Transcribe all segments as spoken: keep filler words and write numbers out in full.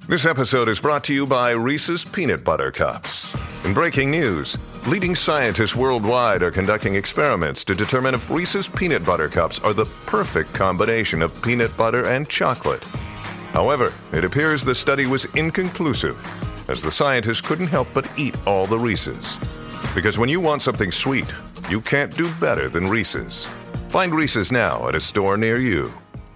This episode is brought to you by Reese's Peanut Butter Cups. In breaking news, leading scientists worldwide are conducting experiments to determine if Reese's Peanut Butter Cups are the perfect combination of peanut butter and chocolate. However, it appears the study was inconclusive, as the scientists couldn't help but eat all the Reese's. Because when you want something sweet, you can't do better than Reese's. Find Reese's now at a store near you.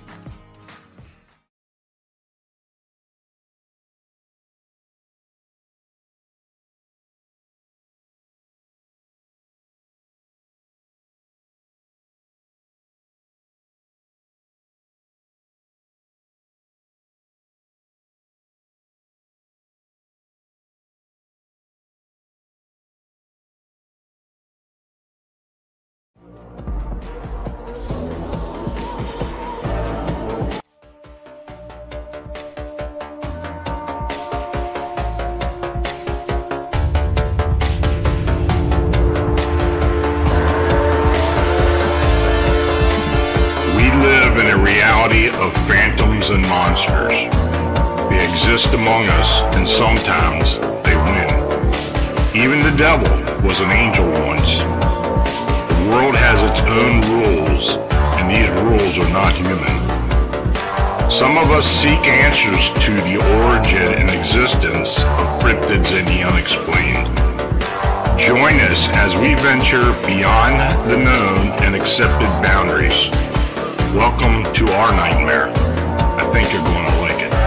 Of phantoms and monsters. They exist among us, and sometimes they win. Even the devil was an angel once. The world has its own rules, and these rules are not human. Some of us seek answers to the origin and existence of cryptids and the unexplained. Join us as we venture beyond the known and accepted boundaries. Welcome to our nightmare. I think you're going to like it.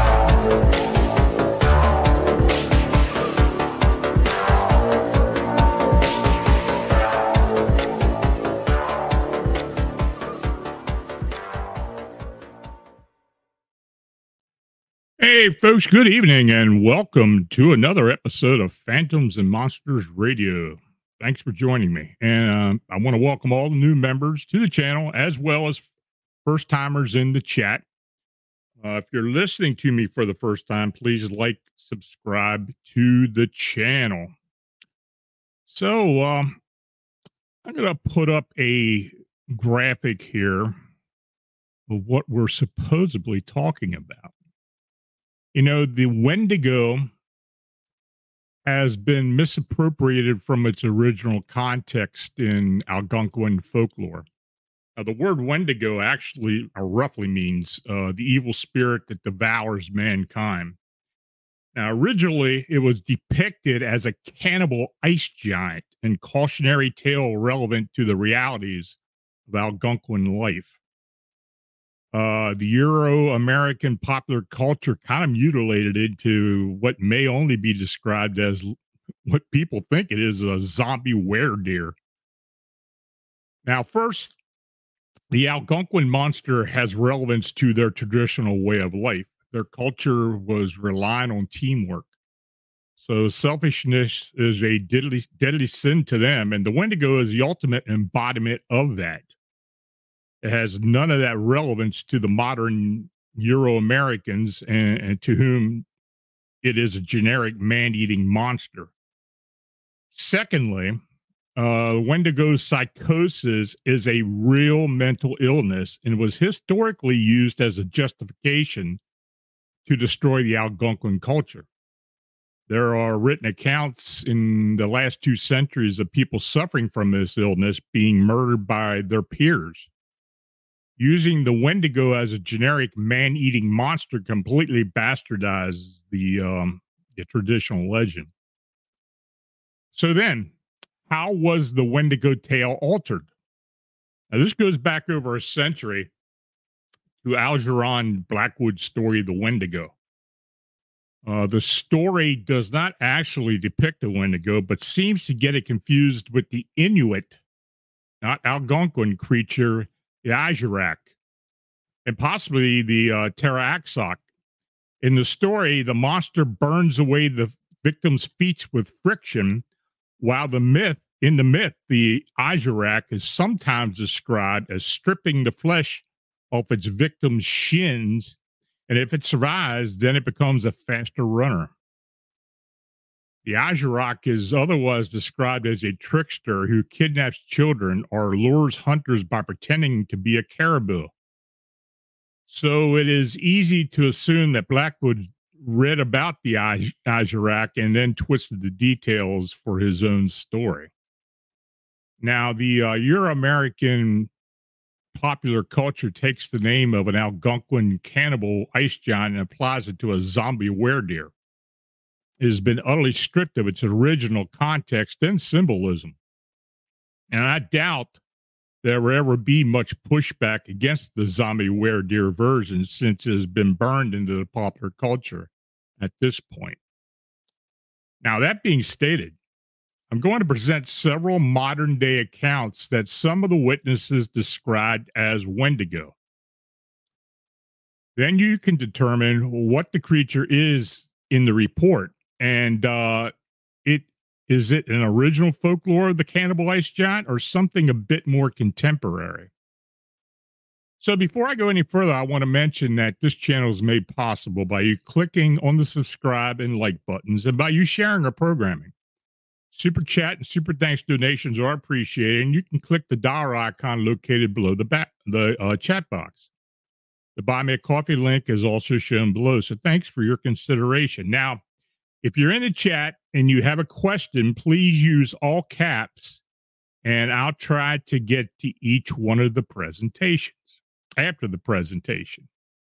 Hey, folks, good evening, and welcome to another episode of Phantoms and Monsters Radio. Thanks for joining me. And um, I want to welcome all the new members to the channel, as well as first timers in the chat. Uh, if you're listening to me for the first time, please like, subscribe to the channel. So um, I'm going to put up a graphic here of what we're supposedly talking about. You know, the Wendigo has been misappropriated from its original context in Algonquin folklore. Now, the word Wendigo actually, or roughly, means uh, the evil spirit that devours mankind. Now, originally, it was depicted as a cannibal ice giant and cautionary tale relevant to the realities of Algonquin life. Uh, the Euro-American popular culture kind of mutilated it into what may only be described as what people think it is, a zombie weredeer. Now, first, the Algonquin monster has relevance to their traditional way of life. Their culture was relying on teamwork. So selfishness is a deadly, deadly sin to them, and the Wendigo is the ultimate embodiment of that. It has none of that relevance to the modern Euro-Americans, and, and to whom it is a generic man-eating monster. Secondly, Uh, Wendigo's psychosis is a real mental illness and was historically used as a justification to destroy the Algonquin culture. There are written accounts in the last two centuries of people suffering from this illness being murdered by their peers. Using the Wendigo as a generic man-eating monster completely bastardizes the, um, the traditional legend. So then, how was the Wendigo tale altered? Now, this goes back over a century to Algernon Blackwood's story, The Wendigo. Uh, the story does not actually depict a Wendigo, but seems to get it confused with the Inuit, not Algonquin creature, the Ajirak, and possibly the uh, Taraxoc. In the story, the monster burns away the victim's feet with friction, while the myth, in the myth, the Ajirak is sometimes described as stripping the flesh off its victim's shins, and if it survives, then it becomes a faster runner. The Ajirak is otherwise described as a trickster who kidnaps children or lures hunters by pretending to be a caribou. So it is easy to assume that Blackwood read about the Ajarak and then twisted the details for his own story. Now, the uh, Euro-American popular culture takes the name of an Algonquin cannibal ice giant and applies it to a zombie werewolf. It has been utterly stripped of its original context and symbolism. And I doubt there will ever be much pushback against the zombie werewolf version since it has been burned into the popular culture at this point. Now, that being stated, I'm going to present several modern day accounts that some of the witnesses described as Wendigo. Then you can determine what the creature is in the report. And uh, it is it an original folklore of the cannibal ice giant or something a bit more contemporary? So before I go any further, I want to mention that this channel is made possible by you clicking on the subscribe and like buttons and by you sharing our programming. Super chat and super thanks donations are appreciated, and you can click the dollar icon located below the back, the uh, chat box. The Buy Me a Coffee link is also shown below, so thanks for your consideration. Now, if you're in the chat and you have a question, please use all caps, and I'll try to get to each one of the presentations after the presentation.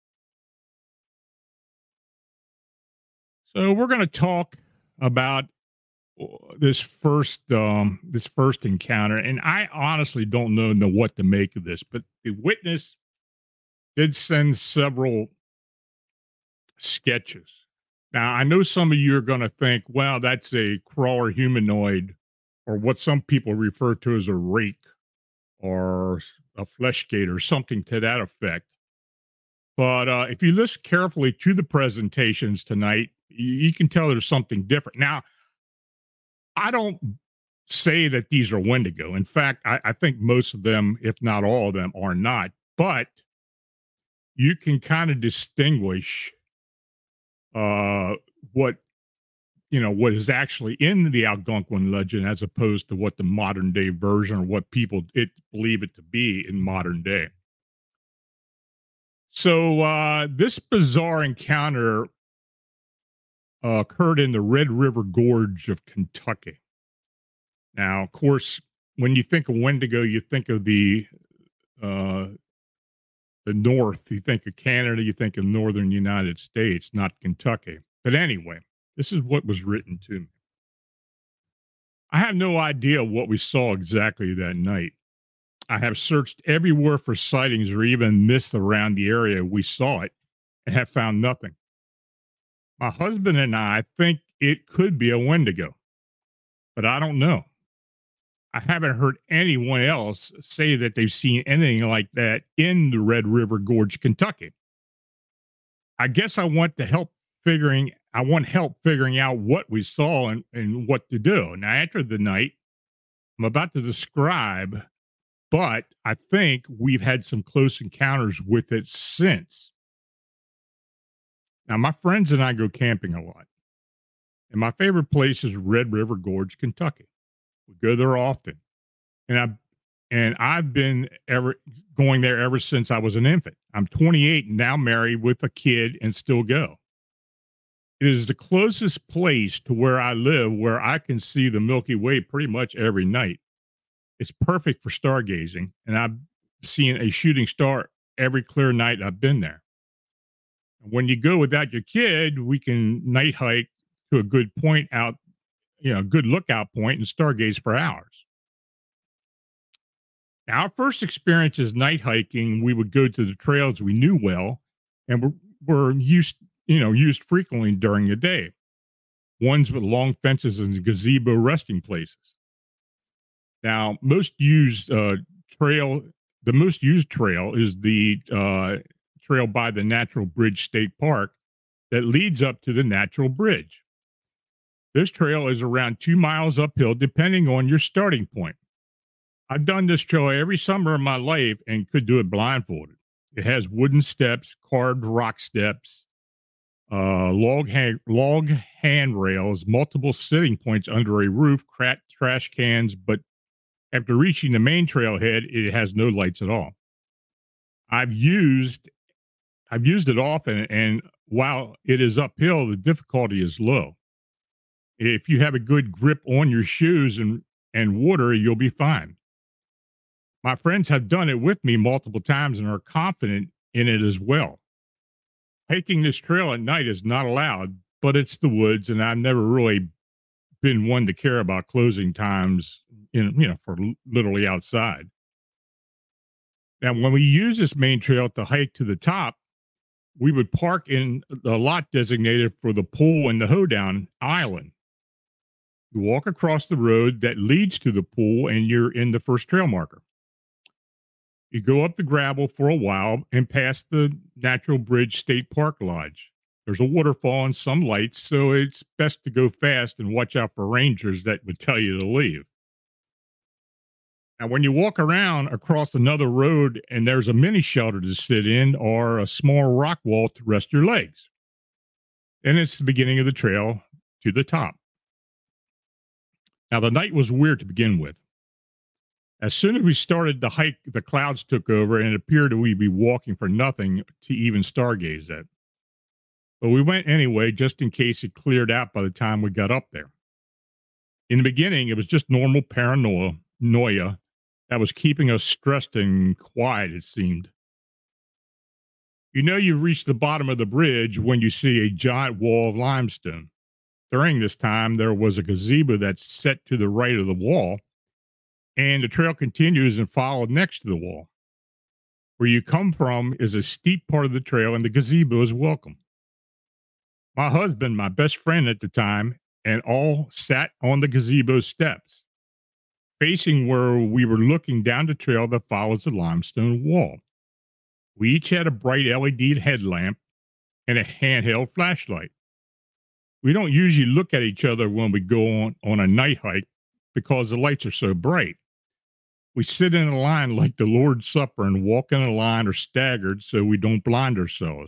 So we're going to talk about this first um, this first encounter, and I honestly don't know, know what to make of this, but the witness did send several sketches. Now, I know some of you are going to think, well, that's a crawler humanoid, or what some people refer to as a rake or a flesh gate or something to that effect. But uh, if you listen carefully to the presentations tonight, you, you can tell there's something different. Now, I don't say that these are Wendigo. In fact, I, I think most of them, if not all of them, are not. But you can kind of distinguish uh, what, you know, what is actually in the Algonquin legend as opposed to what the modern day version or what people it, believe it to be in modern day. So uh, this bizarre encounter Uh, occurred in the Red River Gorge of Kentucky. Now, of course, when you think of Wendigo, you think of the uh, the North. You think of Canada. You think of northern United States, not Kentucky. But anyway, this is what was written to me. I have no idea what we saw exactly that night. I have searched everywhere for sightings or even mist around the area we saw it and have found nothing. My husband and I think it could be a Wendigo, but I don't know. I haven't heard anyone else say that they've seen anything like that in the Red River Gorge, Kentucky. I guess I want to help figuring, I want help figuring out what we saw and, and what to do. Now, after the night, I'm about to describe, but I think we've had some close encounters with it since. Now, my friends and I go camping a lot, and my favorite place is Red River Gorge, Kentucky. We go there often, and I and I've been ever going there ever since I was an infant. I'm twenty-eight and now married with a kid, and still go. It is the closest place to where I live, where I can see the Milky Way pretty much every night. It's perfect for stargazing, and I've seen a shooting star every clear night I've been there. When you go without your kid, we can night hike to a good point out, you know, a good lookout point and stargaze for hours. Now, our first experience is night hiking. We would go to the trails we knew well and were, were used, you know, used frequently during the day. Ones with long fences and gazebo resting places. Now, most used uh, trail, the most used trail is the uh, trail by the Natural Bridge State Park that leads up to the Natural Bridge. This trail is around two miles uphill, depending on your starting point. I've done this trail every summer of my life and could do it blindfolded. It has wooden steps, carved rock steps, uh, log, hand, log handrails, multiple sitting points under a roof, cracked trash cans, but after reaching the main trailhead, it has no lights at all. I've used I've used it often, and while it is uphill, the difficulty is low. If you have a good grip on your shoes and, and water, you'll be fine. My friends have done it with me multiple times and are confident in it as well. Hiking this trail at night is not allowed, but it's the woods, and I've never really been one to care about closing times in, you know, for literally outside. Now, when we use this main trail to hike to the top, we would park in the lot designated for the pool and the hoedown island. You walk across the road that leads to the pool, and you're in the first trail marker. You go up the gravel for a while and past the Natural Bridge State Park Lodge. There's a waterfall and some lights, so it's best to go fast and watch out for rangers that would tell you to leave. Now, when you walk around across another road and there's a mini shelter to sit in or a small rock wall to rest your legs, then it's the beginning of the trail to the top. Now, the night was weird to begin with. As soon as we started the hike, the clouds took over and it appeared that we'd be walking for nothing to even stargaze at. But we went anyway, just in case it cleared out by the time we got up there. In the beginning, it was just normal paranoia noia that was keeping us stressed and quiet, it seemed. You know you reach the bottom of the bridge when you see a giant wall of limestone. During this time, there was a gazebo that's set to the right of the wall, and the trail continues and followed next to the wall. Where you come from is a steep part of the trail, and the gazebo is welcome. My husband, my best friend at the time, and all sat on the gazebo steps, facing where we were looking down the trail that follows the limestone wall. We each had a bright L E D headlamp and a handheld flashlight. We don't usually look at each other when we go on, on a night hike because the lights are so bright. We sit in a line like the Lord's Supper and walk in a line or staggered so we don't blind ourselves.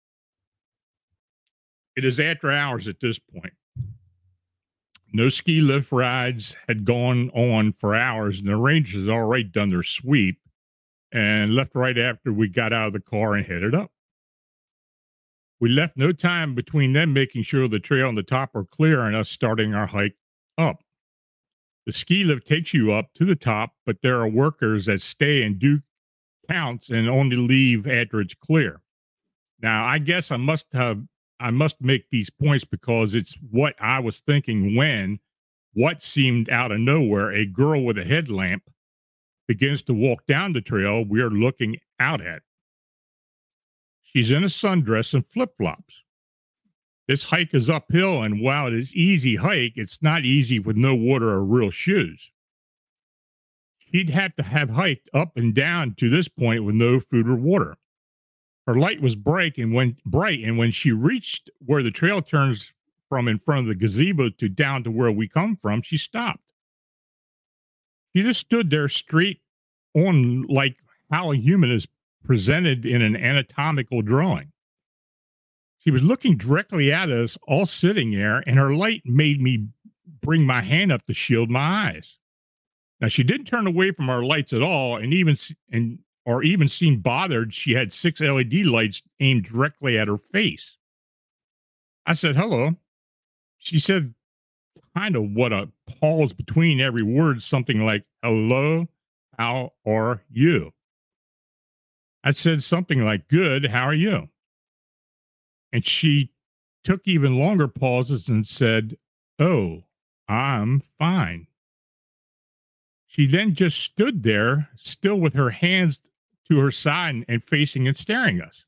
It is after hours at this point. No ski lift rides had gone on for hours, and the rangers had already done their sweep and left right after we got out of the car and headed up. We left no time between them making sure the trail and the top are clear and us starting our hike up. The ski lift takes you up to the top, but there are workers that stay and do counts and only leave after it's clear. Now, I guess I must have I must make these points because it's what I was thinking when what seemed out of nowhere, a girl with a headlamp begins to walk down the trail we're looking out at. She's in a sundress and flip-flops. This hike is uphill, and while it is easy hike, it's not easy with no water or real shoes. She'd have to have hiked up and down to this point with no food or water. Her light was bright, and when bright, and when she reached where the trail turns from in front of the gazebo to down to where we come from, she stopped. She just stood there straight on like how a human is presented in an anatomical drawing. She was looking directly at us, all sitting there, and her light made me bring my hand up to shield my eyes. Now, she didn't turn away from our lights at all, and even and or even seemed bothered. She had six L E D lights aimed directly at her face. I said, hello. She said, kind of what a pause between every word, something like, hello, how are you? I said something like, good, how are you? And she took even longer pauses and said, oh, I'm fine. She then just stood there, still with her hands to her side and facing and staring at us.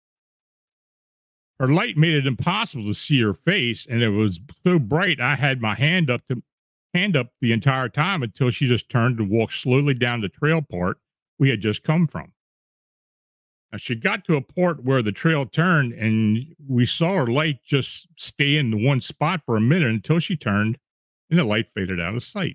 Her light made it impossible to see her face, and it was so bright I had my hand up to hand up the entire time until she just turned and walked slowly down the trail part we had just come from. Now, she got to a part where the trail turned, and we saw her light just stay in the one spot for a minute until she turned, and the light faded out of sight.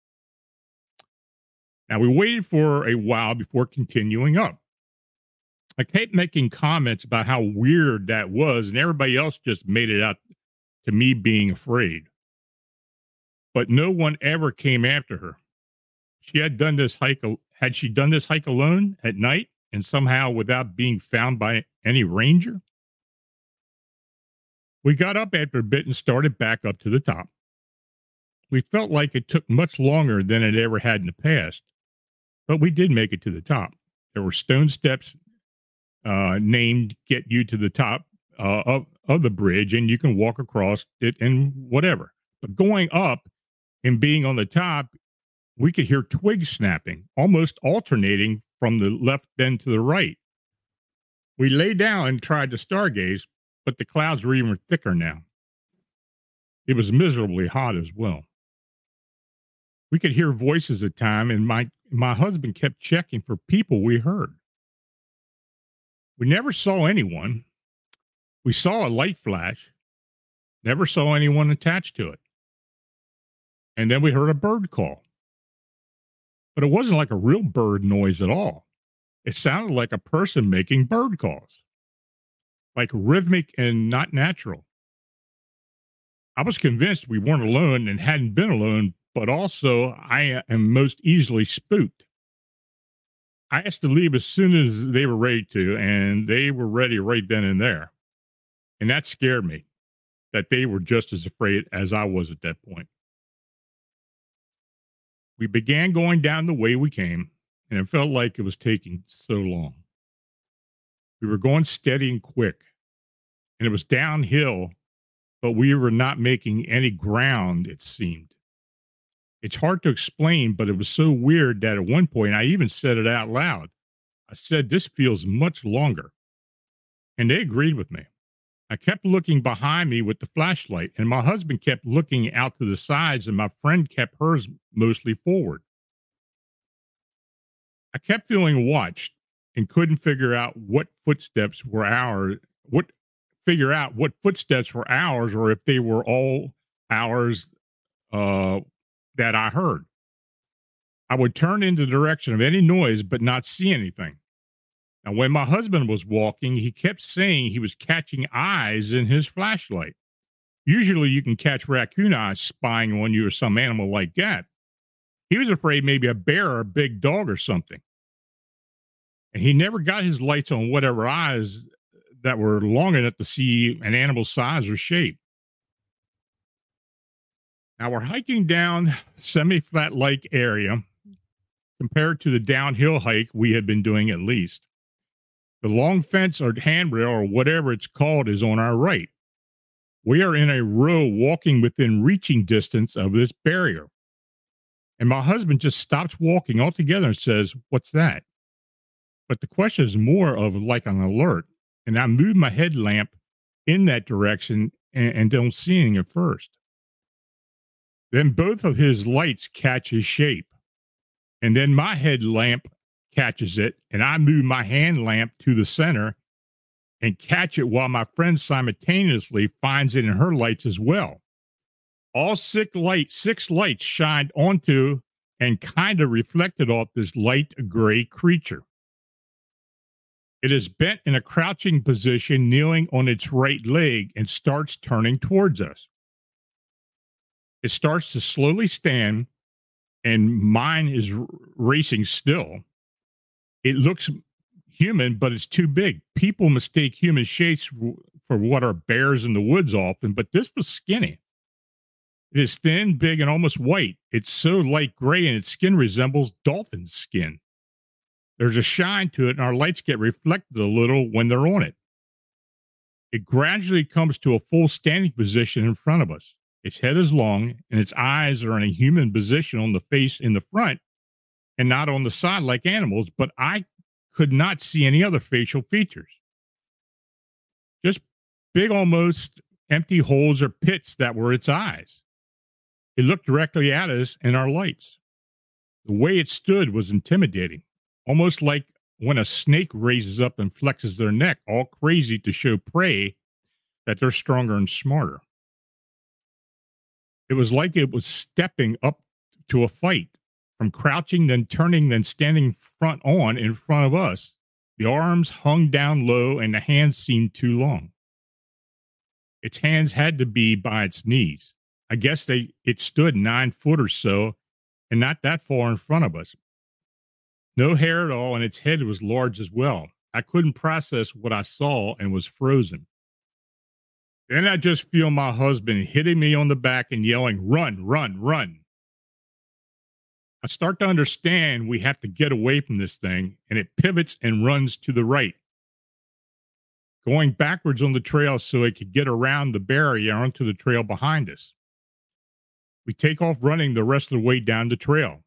Now, we waited for a while before continuing up. I kept making comments about how weird that was, and everybody else just made it out to me being afraid. But no one ever came after her. She had done this hike, had she done this hike alone at night and somehow without being found by any ranger? We got up after a bit and started back up to the top. We felt like it took much longer than it ever had in the past, but we did make it to the top. There were stone steps uh, named Get You to the Top uh, of, of the bridge, and you can walk across it and whatever. But going up and being on the top, we could hear twigs snapping, almost alternating from the left end to the right. We lay down and tried to stargaze, but the clouds were even thicker now. It was miserably hot as well. We could hear voices at times, and my, my husband kept checking for people we heard. We never saw anyone. We saw a light flash, never saw anyone attached to it. And then we heard a bird call. But it wasn't like a real bird noise at all. It sounded like a person making bird calls, like rhythmic and not natural. I was convinced we weren't alone and hadn't been alone, but also I am most easily spooked. I asked to leave as soon as they were ready to, and they were ready right then and there. And that scared me, that they were just as afraid as I was at that point. We began going down the way we came, and it felt like it was taking so long. We were going steady and quick, and it was downhill, but we were not making any ground, it seemed. It's hard to explain, but it was so weird that at one point I even said it out loud. I said, "This feels much longer." And they agreed with me. I kept looking behind me with the flashlight, and my husband kept looking out to the sides, and my friend kept hers mostly forward. I kept feeling watched and couldn't figure out what footsteps were ours, what figure out what footsteps were ours, or if they were all ours uh, that I heard. I would turn in the direction of any noise, but not see anything. Now, when my husband was walking, he kept saying he was catching eyes in his flashlight. Usually you can catch raccoon eyes spying on you or some animal like that. He was afraid maybe a bear or a big dog or something. And he never got his lights on whatever eyes that were long enough to see an animal's size or shape. Now we're hiking down semi-flat lake area compared to the downhill hike we had been doing at least. The long fence or handrail or whatever it's called is on our right. We are in a row walking within reaching distance of this barrier. And my husband just stops walking altogether and says, "What's that?" But the question is more of like an alert. And I move my headlamp in that direction and, and don't see anything at first. Then both of his lights catch his shape. And then my headlamp catches it, and I move my hand lamp to the center and catch it while my friend simultaneously finds it in her lights as well. All six lights, six lights shined onto and kind of reflected off this light gray creature. It is bent in a crouching position, kneeling on its right leg, and starts turning towards us. It starts to slowly stand, and mine is r- racing still. It looks human, but it's too big. People mistake human shapes for what are bears in the woods often, but this was skinny. It is thin, big, and almost white. It's so light gray, and its skin resembles dolphin skin. There's a shine to it, and our lights get reflected a little when they're on it. It gradually comes to a full standing position in front of us. Its head is long, and its eyes are in a human position on the face in the front and not on the side like animals, but I could not see any other facial features. Just big, almost empty holes or pits that were its eyes. It looked directly at us and our lights. The way it stood was intimidating, almost like when a snake raises up and flexes their neck, all crazy to show prey that they're stronger and smarter. It was like it was stepping up to a fight, from crouching, then turning, then standing front on in front of us. The arms hung down low and the hands seemed too long. Its hands had to be by its knees. I guess they it stood nine foot or so and not that far in front of us. No hair at all, and its head was large as well. I couldn't process what I saw and was frozen. Then I just feel my husband hitting me on the back and yelling, "Run, run, run." I start to understand we have to get away from this thing, and it pivots and runs to the right, going backwards on the trail so it could get around the barrier onto the trail behind us. We take off running the rest of the way down the trail,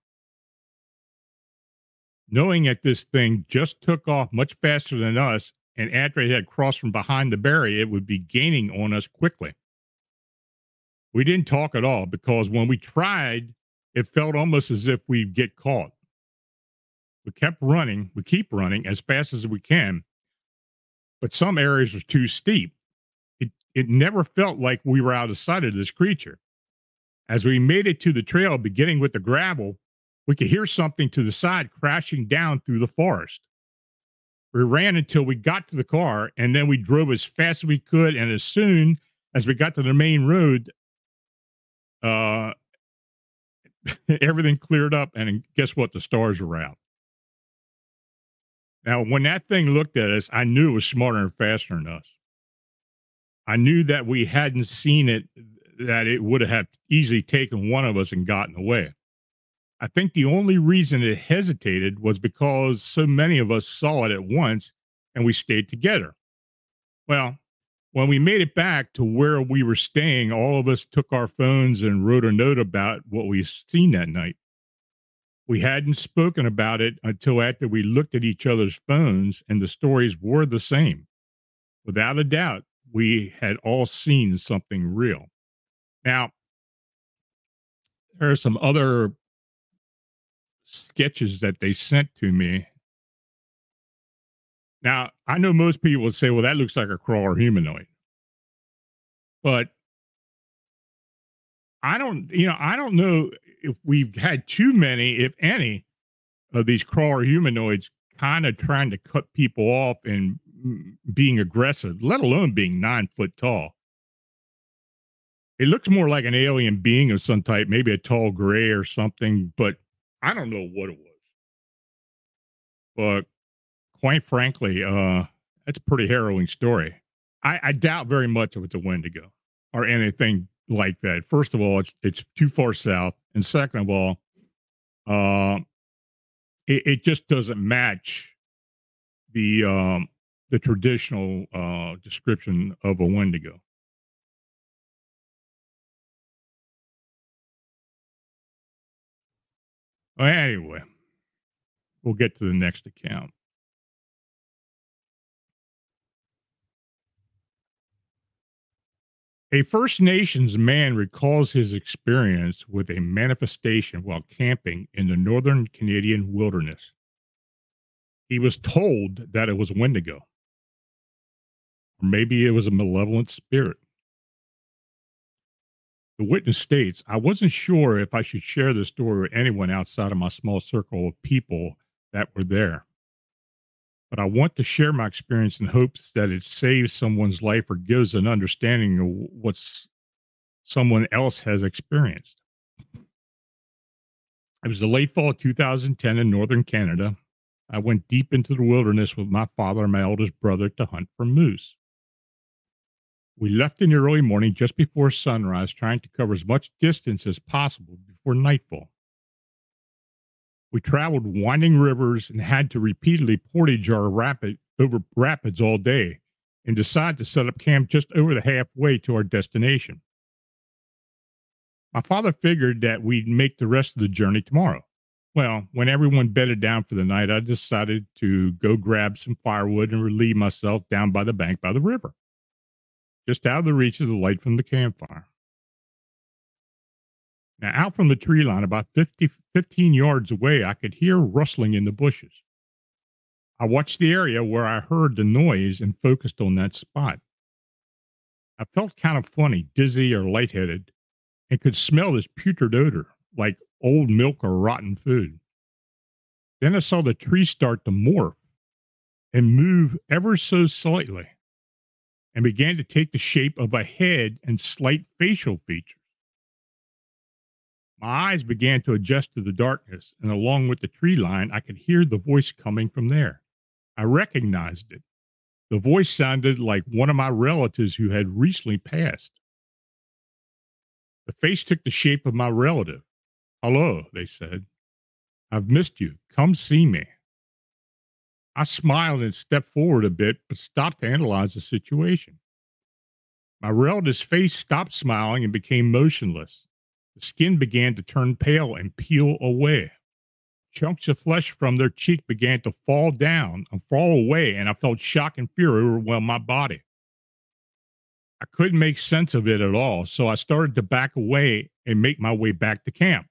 knowing that this thing just took off much faster than us, and after it had crossed from behind the barrier, it would be gaining on us quickly. We didn't talk at all because when we tried, it felt almost as if we'd get caught. We kept running, we keep running as fast as we can, but some areas are too steep. It, it never felt like we were out of sight of this creature. As we made it to the trail, beginning with the gravel, we could hear something to the side crashing down through the forest. We ran until we got to the car, and then we drove as fast as we could. And as soon as we got to the main road, uh, everything cleared up, and guess what? The stars were out. Now, when that thing looked at us, I knew it was smarter and faster than us. I knew that we hadn't seen it, that it would have easily taken one of us and gotten away. I think the only reason it hesitated was because so many of us saw it at once and we stayed together. Well, when we made it back to where we were staying, all of us took our phones and wrote a note about what we seen that night. We hadn't spoken about it until after we looked at each other's phones, and the stories were the same. Without a doubt, we had all seen something real. Now, there are some other sketches that they sent to me. Now, I know most people would say, well, that looks like a crawler humanoid. But I don't, you know, I don't know if we've had too many, if any, of these crawler humanoids kind of trying to cut people off and being aggressive, let alone being nine foot tall. It looks more like an alien being of some type, maybe a tall gray or something, but I don't know what it was. But quite frankly, uh, that's a pretty harrowing story. I, I doubt very much if it's a Wendigo or anything like that. First of all, it's it's too far south, and second of all, uh, it, it just doesn't match the um, the traditional uh, description of a Wendigo. Well, anyway, we'll get to the next account. A First Nations man recalls his experience with a manifestation while camping in the northern Canadian wilderness. He was told that it was Wendigo, or maybe it was a malevolent spirit. The witness states, I wasn't sure if I should share this story with anyone outside of my small circle of people that were there. But I want to share my experience in hopes that it saves someone's life or gives an understanding of what someone else has experienced. It was the late fall of two thousand ten in northern Canada. I went deep into the wilderness with my father and my eldest brother to hunt for moose. We left in the early morning just before sunrise, trying to cover as much distance as possible before nightfall. We traveled winding rivers and had to repeatedly portage our rapid over rapids all day and decided to set up camp just over the halfway to our destination. My father figured that we'd make the rest of the journey tomorrow. Well, when everyone bedded down for the night, I decided to go grab some firewood and relieve myself down by the bank by the river, just out of the reach of the light from the campfire. Now, out from the tree line, about fifty, fifteen yards away, I could hear rustling in the bushes. I watched the area where I heard the noise and focused on that spot. I felt kind of funny, dizzy or lightheaded, and could smell this putrid odor, like old milk or rotten food. Then I saw the tree start to morph and move ever so slightly, and began to take the shape of a head and slight facial features. My eyes began to adjust to the darkness, and along with the tree line, I could hear the voice coming from there. I recognized it. The voice sounded like one of my relatives who had recently passed. The face took the shape of my relative. "Hello," they said. "I've missed you. Come see me." I smiled and stepped forward a bit, but stopped to analyze the situation. My relative's face stopped smiling and became motionless. The skin began to turn pale and peel away. Chunks of flesh from their cheek began to fall down and fall away, and I felt shock and fear overwhelm my body. I couldn't make sense of it at all, so I started to back away and make my way back to camp.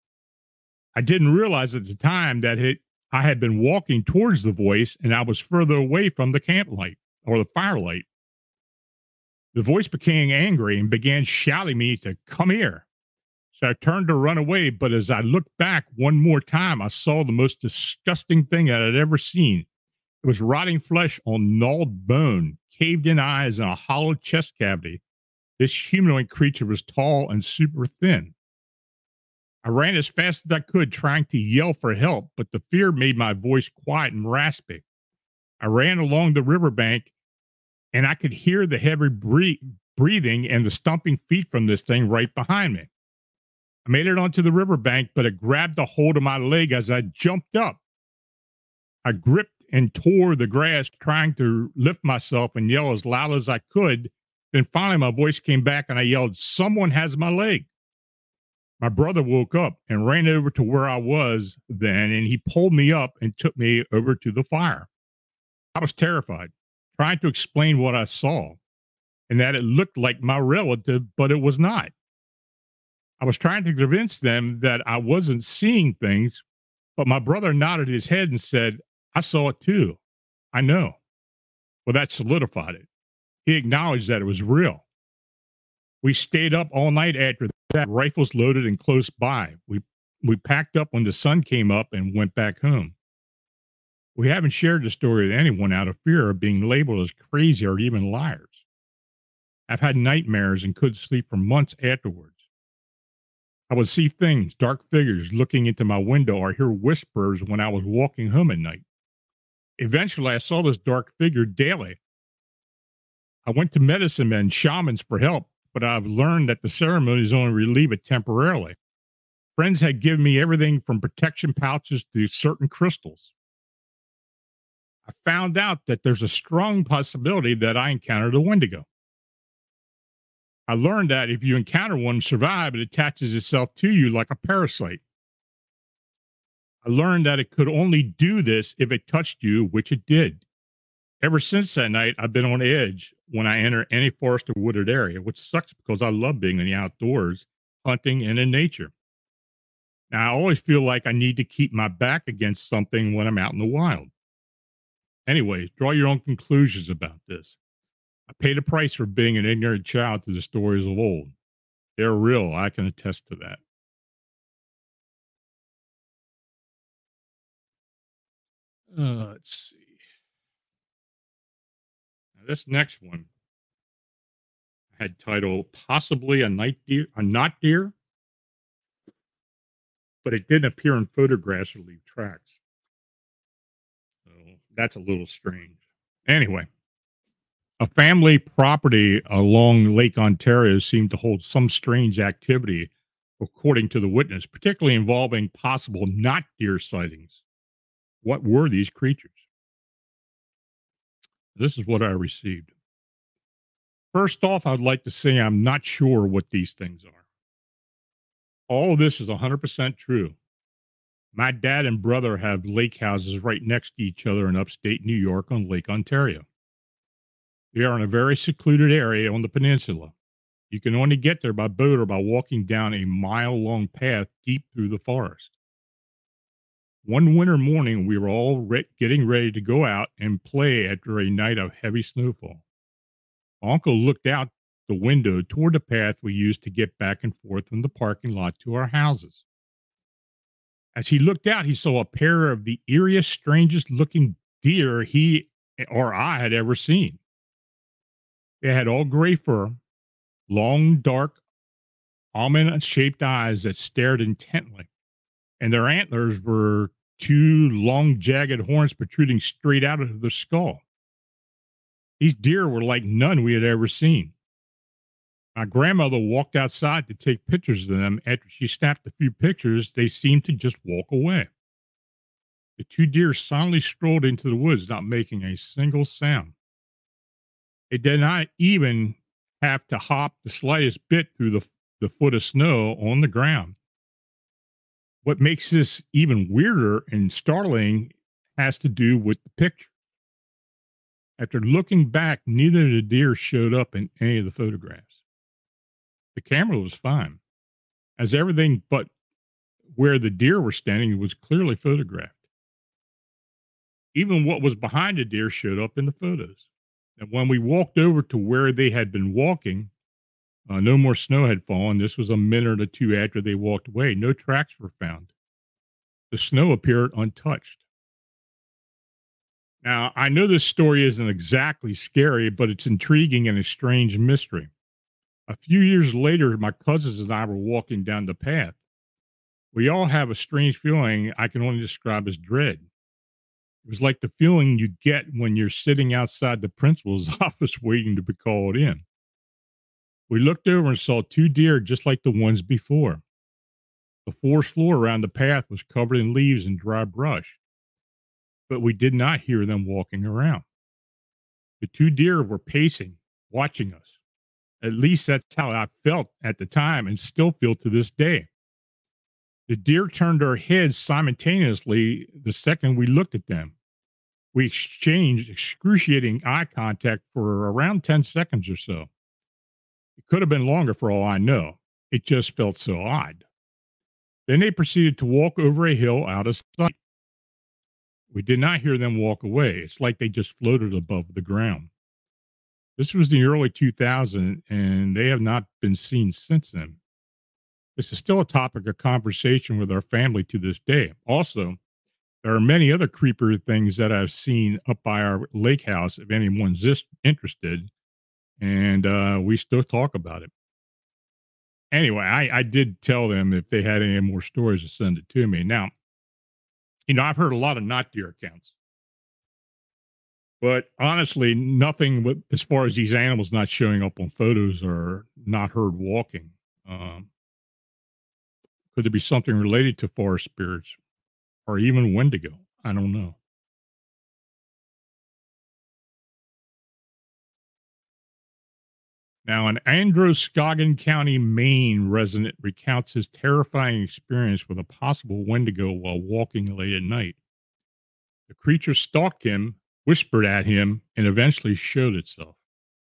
I didn't realize at the time that it, I had been walking towards the voice and I was further away from the camp light or the firelight. The voice became angry and began shouting me to come here. So I turned to run away, but as I looked back one more time, I saw the most disgusting thing that I'd ever seen. It was rotting flesh on gnawed bone, caved-in eyes, and a hollow chest cavity. This humanoid creature was tall and super thin. I ran as fast as I could, trying to yell for help, but the fear made my voice quiet and raspy. I ran along the riverbank, and I could hear the heavy breathing and the stomping feet from this thing right behind me. I made it onto the riverbank, but it grabbed a hold of my leg as I jumped up. I gripped and tore the grass, trying to lift myself and yell as loud as I could. Then finally my voice came back and I yelled, "Someone has my leg." My brother woke up and ran over to where I was then, and he pulled me up and took me over to the fire. I was terrified, trying to explain what I saw, and that it looked like my relative, but it was not. I was trying to convince them that I wasn't seeing things, but my brother nodded his head and said, "I saw it too. I know." Well, that solidified it. He acknowledged that it was real. We stayed up all night after that, rifles loaded and close by. We, we packed up when the sun came up and went back home. We haven't shared the story with anyone out of fear of being labeled as crazy or even liars. I've had nightmares and couldn't sleep for months afterwards. I would see things, dark figures looking into my window, or hear whispers when I was walking home at night. Eventually, I saw this dark figure daily. I went to medicine men, shamans for help, but I've learned that the ceremonies only relieve it temporarily. Friends had given me everything from protection pouches to certain crystals. I found out that there's a strong possibility that I encountered a Wendigo. I learned that if you encounter one and survive, it attaches itself to you like a parasite. I learned that it could only do this if it touched you, which it did. Ever since that night, I've been on edge when I enter any forest or wooded area, which sucks because I love being in the outdoors, hunting, and in nature. Now, I always feel like I need to keep my back against something when I'm out in the wild. Anyways, draw your own conclusions about this. I paid a price for being an ignorant child to the stories of old. They're real. I can attest to that. Uh, let's see. Now, this next one I had titled "Possibly a Night Deer, a Not Deer," but it didn't appear in photographs or leave tracks. So that's a little strange. Anyway. A family property along Lake Ontario seemed to hold some strange activity, according to the witness, particularly involving possible not deer sightings. What were these creatures? This is what I received. First off, I'd like to say I'm not sure what these things are. All of this is one hundred percent true. My dad and brother have lake houses right next to each other in upstate New York on Lake Ontario. They are in a very secluded area on the peninsula. You can only get there by boat or by walking down a mile-long path deep through the forest. One winter morning, we were all re- getting ready to go out and play after a night of heavy snowfall. Uncle looked out the window toward the path we used to get back and forth from the parking lot to our houses. As he looked out, he saw a pair of the eeriest, strangest-looking deer he or I had ever seen. They had all gray fur, long, dark, almond-shaped eyes that stared intently, and their antlers were two long, jagged horns protruding straight out of their skull. These deer were like none we had ever seen. My grandmother walked outside to take pictures of them. After she snapped a few pictures, they seemed to just walk away. The two deer silently strolled into the woods, not making a single sound. They did not even have to hop the slightest bit through the, the foot of snow on the ground. What makes this even weirder and startling has to do with the picture. After looking back, neither of the deer showed up in any of the photographs. The camera was fine, as everything but where the deer were standing was clearly photographed. Even what was behind the deer showed up in the photos. And when we walked over to where they had been walking, uh, no more snow had fallen. This was a minute or two after they walked away. No tracks were found. The snow appeared untouched. Now, I know this story isn't exactly scary, but it's intriguing and a strange mystery. A few years later, my cousins and I were walking down the path. We all have a strange feeling I can only describe as dread. It was like the feeling you get when you're sitting outside the principal's office waiting to be called in. We looked over and saw two deer just like the ones before. The forest floor around the path was covered in leaves and dry brush, but we did not hear them walking around. The two deer were pacing, watching us. At least that's how I felt at the time and still feel to this day. The deer turned their heads simultaneously the second we looked at them. We exchanged excruciating eye contact for around ten seconds or so. It could have been longer for all I know. It just felt so odd. Then they proceeded to walk over a hill out of sight. We did not hear them walk away. It's like they just floated above the ground. This was the early two thousands, and they have not been seen since then. This is still a topic of conversation with our family to this day. Also, there are many other creeper things that I've seen up by our lake house, if anyone's this interested, and uh, we still talk about it. Anyway, I, I did tell them if they had any more stories to send it to me. Now, you know, I've heard a lot of not deer accounts, but honestly, nothing with, as far as these animals not showing up on photos or not heard walking. Um, could there be something related to forest spirits or even Wendigo? I don't know. Now, an Androscoggin County, Maine resident recounts his terrifying experience with a possible Wendigo while walking late at night. The creature stalked him, whispered at him, and eventually showed itself.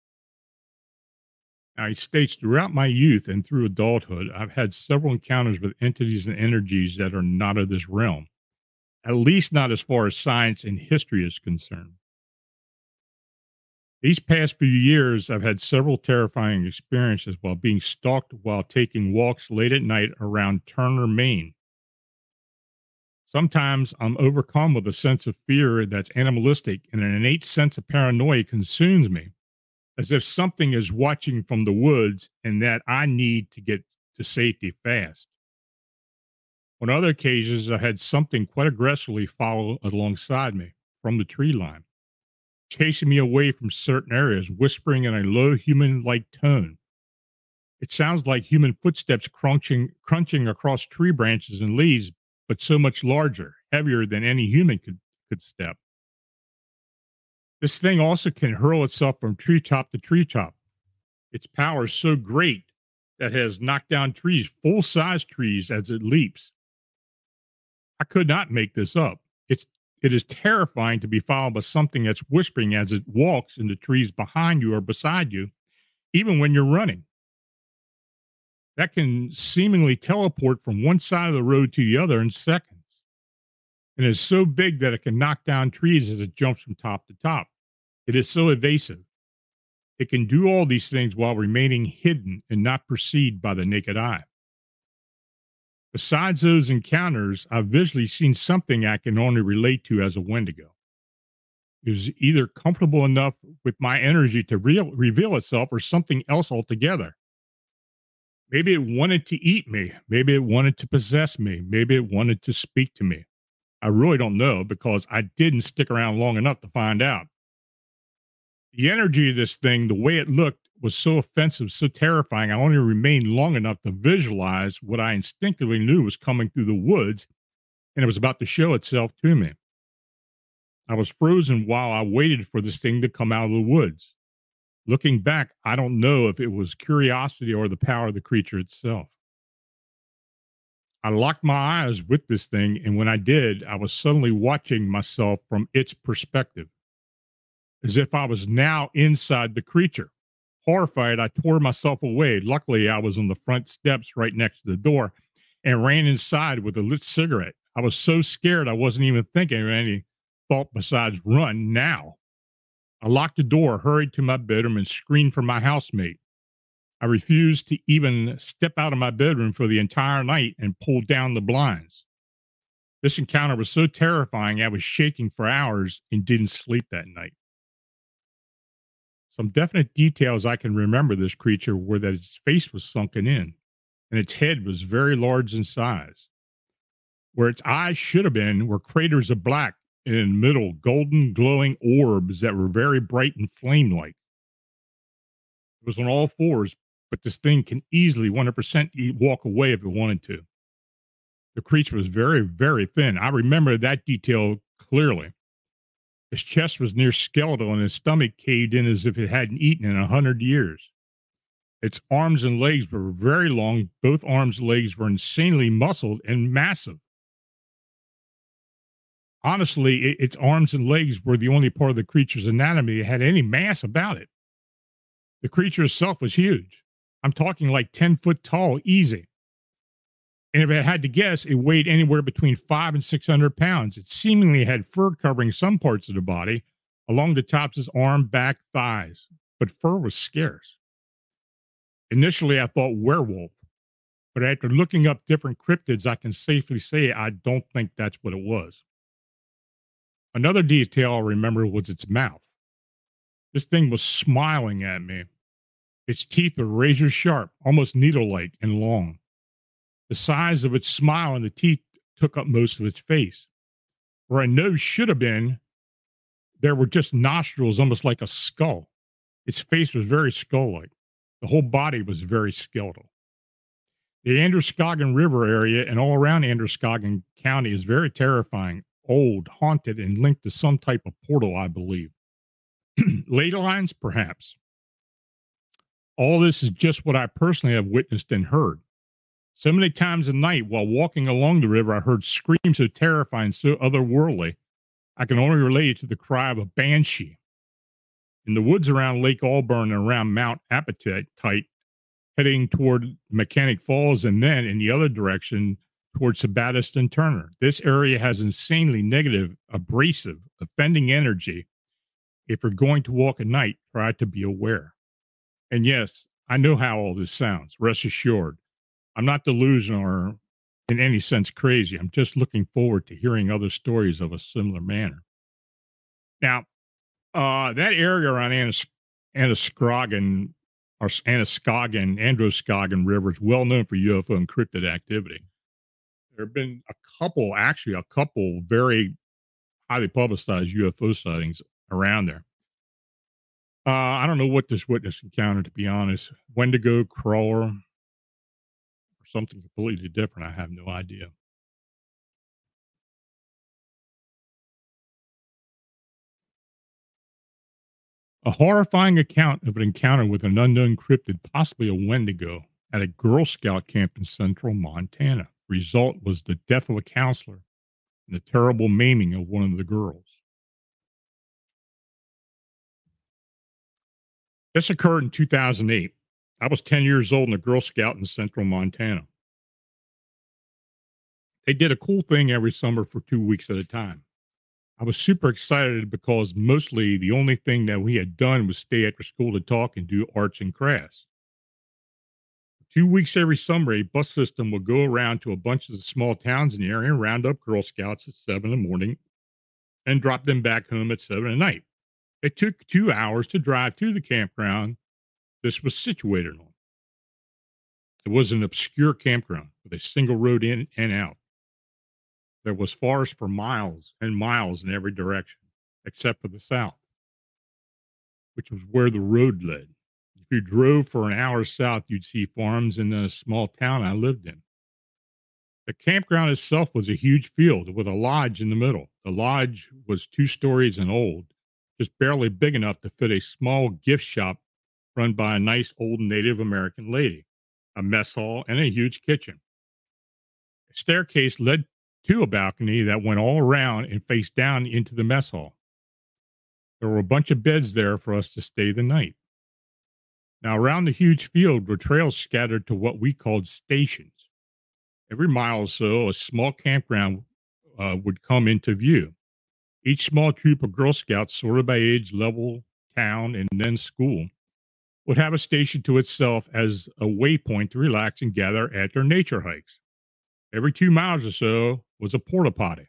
Now, he states, throughout my youth and through adulthood, I've had several encounters with entities and energies that are not of this realm, at least not as far as science and history is concerned. These past few years, I've had several terrifying experiences while being stalked while taking walks late at night around Turner, Maine. Sometimes I'm overcome with a sense of fear that's animalistic, and an innate sense of paranoia consumes me, as if something is watching from the woods and that I need to get to safety fast. On other occasions, I had something quite aggressively follow alongside me from the tree line, chasing me away from certain areas, whispering in a low human-like tone. It sounds like human footsteps crunching, crunching across tree branches and leaves, but so much larger, heavier than any human could, could step. This thing also can hurl itself from treetop to treetop. Its power is so great that it has knocked down trees, full-size trees, as it leaps. I could not make this up. It's It is terrifying to be followed by something that's whispering as it walks in the trees behind you or beside you, even when you're running. That can seemingly teleport from one side of the road to the other in seconds. And it's so big that it can knock down trees as it jumps from top to top. It is so evasive. It can do all these things while remaining hidden and not perceived by the naked eye. Besides those encounters, I've visually seen something I can only relate to as a Wendigo. It was either comfortable enough with my energy to real, reveal itself or something else altogether. Maybe it wanted to eat me. Maybe it wanted to possess me. Maybe it wanted to speak to me. I really don't know because I didn't stick around long enough to find out. The energy of this thing, the way it looked, was so offensive, so terrifying. I only remained long enough to visualize what I instinctively knew was coming through the woods, and it was about to show itself to me. I was frozen while I waited for this thing to come out of the woods. Looking back, I don't know if it was curiosity or the power of the creature itself. I locked my eyes with this thing, and when I did, I was suddenly watching myself from its perspective, as if I was now inside the creature. Horrified, I tore myself away. Luckily, I was on the front steps right next to the door and ran inside with a lit cigarette. I was so scared I wasn't even thinking of any thought besides run now. I locked the door, hurried to my bedroom, and screamed for my housemate. I refused to even step out of my bedroom for the entire night and pulled down the blinds. This encounter was so terrifying, I was shaking for hours and didn't sleep that night. Some definite details I can remember this creature were that its face was sunken in, and its head was very large in size. Where its eyes should have been were craters of black, and in the middle, golden glowing orbs that were very bright and flame-like. It was on all fours, but this thing can easily one hundred percent walk away if it wanted to. The creature was very, very thin. I remember that detail clearly. His chest was near skeletal, and his stomach caved in as if it hadn't eaten in a hundred years. Its arms and legs were very long. Both arms and legs were insanely muscled and massive. Honestly, it, its arms and legs were the only part of the creature's anatomy that had any mass about it. The creature itself was huge. I'm talking like ten foot tall, easy. And if I had to guess, it weighed anywhere between five and six hundred pounds. It seemingly had fur covering some parts of the body, along the tops of its arm, back, thighs, but fur was scarce. Initially, I thought werewolf, but after looking up different cryptids, I can safely say I don't think that's what it was. Another detail I remember was its mouth. This thing was smiling at me. Its teeth were razor sharp, almost needle-like and long. The size of its smile and the teeth took up most of its face. Where a nose should have been, there were just nostrils, almost like a skull. Its face was very skull-like. The whole body was very skeletal. The Androscoggin River area and all around Androscoggin County is very terrifying, old, haunted, and linked to some type of portal, I believe. Ley lines, perhaps. All this is just what I personally have witnessed and heard. So many times at night while walking along the river, I heard screams so terrifying, so otherworldly, I can only relate it to the cry of a banshee. In the woods around Lake Auburn and around Mount Appetite, heading toward Mechanic Falls, and then in the other direction towards Sabattis and Turner. This area has insanely negative, abrasive, offending energy. If you're going to walk at night, try to be aware. And yes, I know how all this sounds. Rest assured, I'm not delusional or in any sense crazy. I'm just looking forward to hearing other stories of a similar manner. Now, uh, that area around Andros- Androscoggin or Androscoggin, Androscoggin River is well known for U F O and cryptid activity. There have been a couple, actually, a couple very highly publicized U F O sightings around there. Uh, I don't know what this witness encountered, to be honest. Wendigo, crawler, or something completely different. I have no idea. A horrifying account of an encounter with an unknown cryptid, possibly a Wendigo, at a Girl Scout camp in central Montana. Result was the death of a counselor and the terrible maiming of one of the girls. This occurred in two thousand eight. I was ten years old and a Girl Scout in central Montana. They did a cool thing every summer for two weeks at a time. I was super excited because mostly the only thing that we had done was stay after school to talk and do arts and crafts. Two weeks every summer, a bus system would go around to a bunch of the small towns in the area and round up Girl Scouts at seven in the morning and drop them back home at seven at night. It took two hours to drive to the campground this was situated on. It was an obscure campground with a single road in and out. There was forest for miles and miles in every direction, except for the south. which was where the road led. If you drove for an hour south, you'd see farms in the small town I lived in. The campground itself was a huge field with a lodge in the middle. The lodge was two stories and old, just barely big enough to fit a small gift shop run by a nice old Native American lady, a mess hall, and a huge kitchen. A staircase led to a balcony that went all around and faced down into the mess hall. There were a bunch of beds there for us to stay the night. Now, around the huge field were trails scattered to what we called stations. Every mile or so, a small campground uh, would come into view. Each small troop of Girl Scouts, sorted by age, level, town, and then school, would have a station to itself as a waypoint to relax and gather at their nature hikes. Every two miles or so was a porta potty.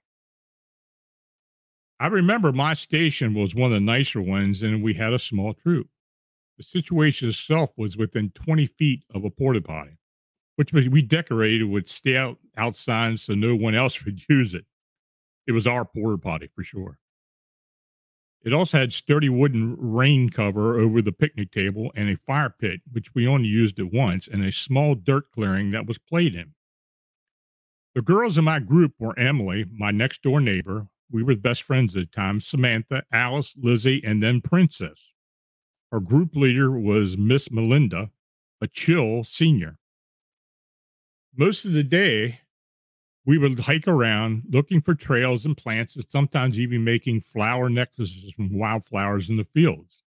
I remember my station was one of the nicer ones, and we had a small troop. The situation itself was within twenty feet of a porta potty, which we decorated with stay out, out signs so no one else would use it. It was our porta potty for sure. It also had sturdy wooden rain cover over the picnic table and a fire pit, which we only used at once, and a small dirt clearing that was played in. The girls in my group were Emily, my next door neighbor. We were best friends at the time, Samantha, Alice, Lizzie, and then Princess. Our group leader was Miss Melinda, a chill senior. Most of the day, we would hike around looking for trails and plants and sometimes even making flower necklaces from wildflowers in the fields.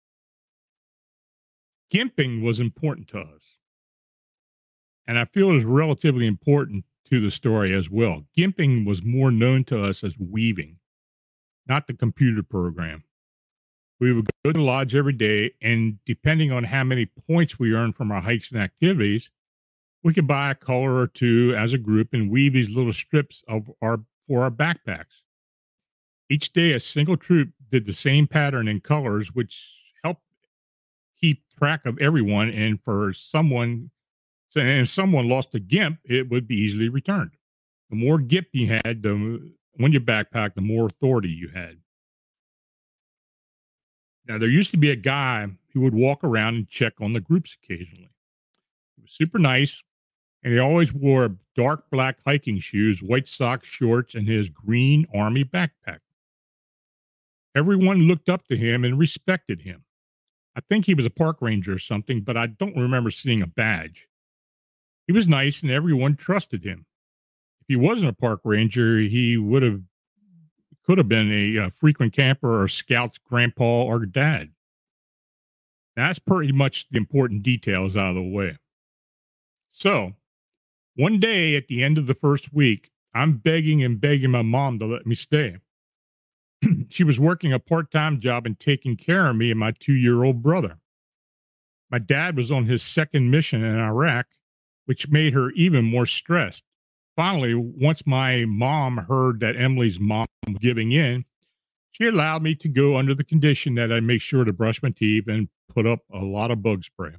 Gimping was important to us, and I feel it is relatively important to the story as well. Gimping was more known to us as weaving, not the computer program. We would go to the lodge every day, and depending on how many points we earned from our hikes and activities, we could buy a color or two as a group and weave these little strips of our for our backpacks. Each day, a single troop did the same pattern and colors, which helped keep track of everyone. And for someone, and if someone lost a gimp, it would be easily returned. The more gimp you had, the when you backpack, the more authority you had. Now, there used to be a guy who would walk around and check on the groups occasionally. He was super nice, and he always wore dark black hiking shoes, white socks, shorts, and his green army backpack. Everyone looked up to him and respected him. I think he was a park ranger or something, but I don't remember seeing a badge. He was nice, and everyone trusted him. If he wasn't a park ranger, he would have could have been a, a frequent camper or scout's grandpa or dad. Now, that's pretty much the important details out of the way. So, one day at the end of the first week, I'm begging and begging my mom to let me stay. She was working a part-time job and taking care of me and my two-year-old brother. My dad was on his second mission in Iraq, which made her even more stressed. Finally, once my mom heard that Emily's mom was giving in, she allowed me to go under the condition that I make sure to brush my teeth and put up a lot of bug spray.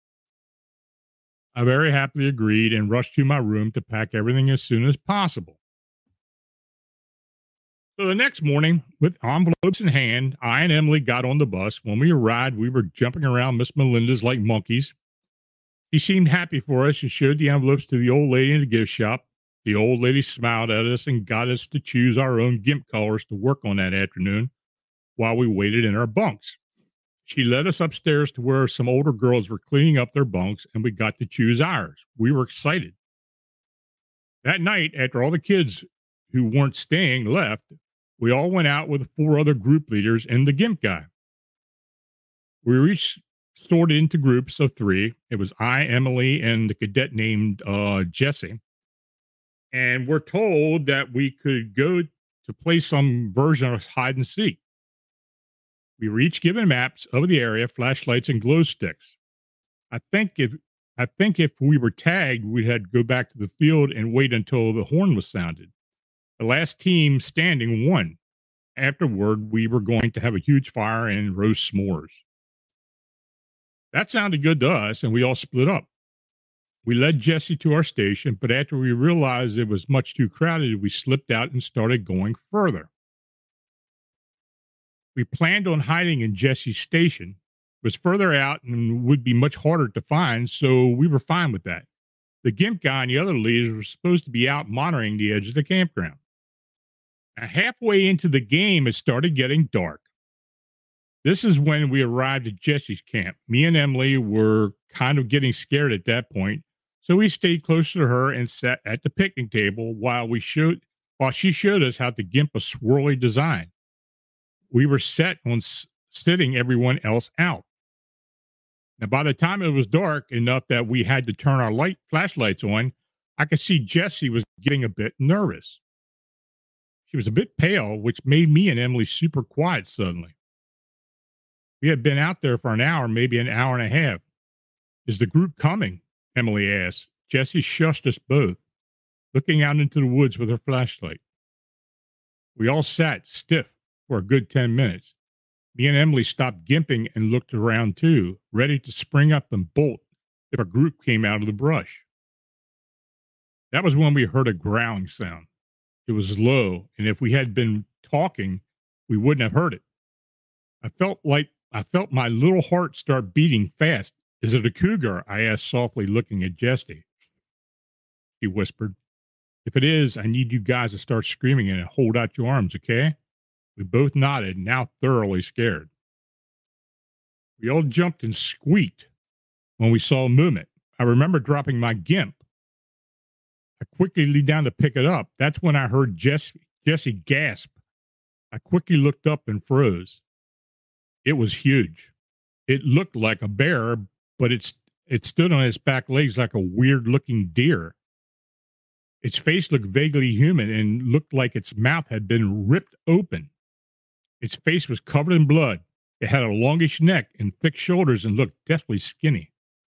I very happily agreed and rushed to my room to pack everything as soon as possible. So the next morning, with envelopes in hand, I and Emily got on the bus. When we arrived, we were jumping around Miss Melinda's like monkeys. She seemed happy for us and showed the envelopes to the old lady in the gift shop. The old lady smiled at us and got us to choose our own gimp colors to work on that afternoon while we waited in our bunks. She led us upstairs to where some older girls were cleaning up their bunks, and we got to choose ours. We were excited. That night, after all the kids who weren't staying left, we all went out with the four other group leaders and the gimp guy. We were each sorted into groups of three. It was I, Emily, and the cadet named uh, Jesse. And we're told that we could go to play some version of hide and seek. We were each given maps of the area, flashlights, and glow sticks. I think if I think if we were tagged, we had to go back to the field and wait until the horn was sounded. The last team standing won. Afterward, we were going to have a huge fire and roast s'mores. That sounded good to us, and we all split up. We led Jesse to our station, but after we realized it was much too crowded, we slipped out and started going further. We planned on hiding in Jesse's station. It was further out and would be much harder to find, so we were fine with that. The GIMP guy and the other leaders were supposed to be out monitoring the edge of the campground. Now, halfway into the game, it started getting dark. This is when we arrived at Jesse's camp. Me and Emily were kind of getting scared at that point, so we stayed close to her and sat at the picnic table while we showed while she showed us how to GIMP a swirly design. We were set on s- sitting everyone else out. Now, by the time it was dark enough that we had to turn our light flashlights on, I could see Jesse was getting a bit nervous. She was a bit pale, which made me and Emily super quiet suddenly. We had been out there for an hour, maybe an hour and a half. Is the group coming? Emily asked. Jesse shushed us both, looking out into the woods with her flashlight. We all sat stiff for a good ten minutes. Me and Emily stopped gimping and looked around too, ready to spring up and bolt if a group came out of the brush. That was when we heard a growling sound. It was low, and if we had been talking, we wouldn't have heard it. I felt like I felt my little heart start beating fast. Is it a cougar? I asked softly, looking at Jesse. He whispered, if it is, I need you guys to start screaming and hold out your arms, okay? We both nodded, now thoroughly scared. We all jumped and squeaked when we saw movement. I remember dropping my GIMP. I quickly leaned down to pick it up. That's when I heard Jesse, Jesse gasp. I quickly looked up and froze. It was huge. It looked like a bear, but it's, it stood on its back legs like a weird-looking deer. Its face looked vaguely human and looked like its mouth had been ripped open. Its face was covered in blood. It had a longish neck and thick shoulders and looked deathly skinny.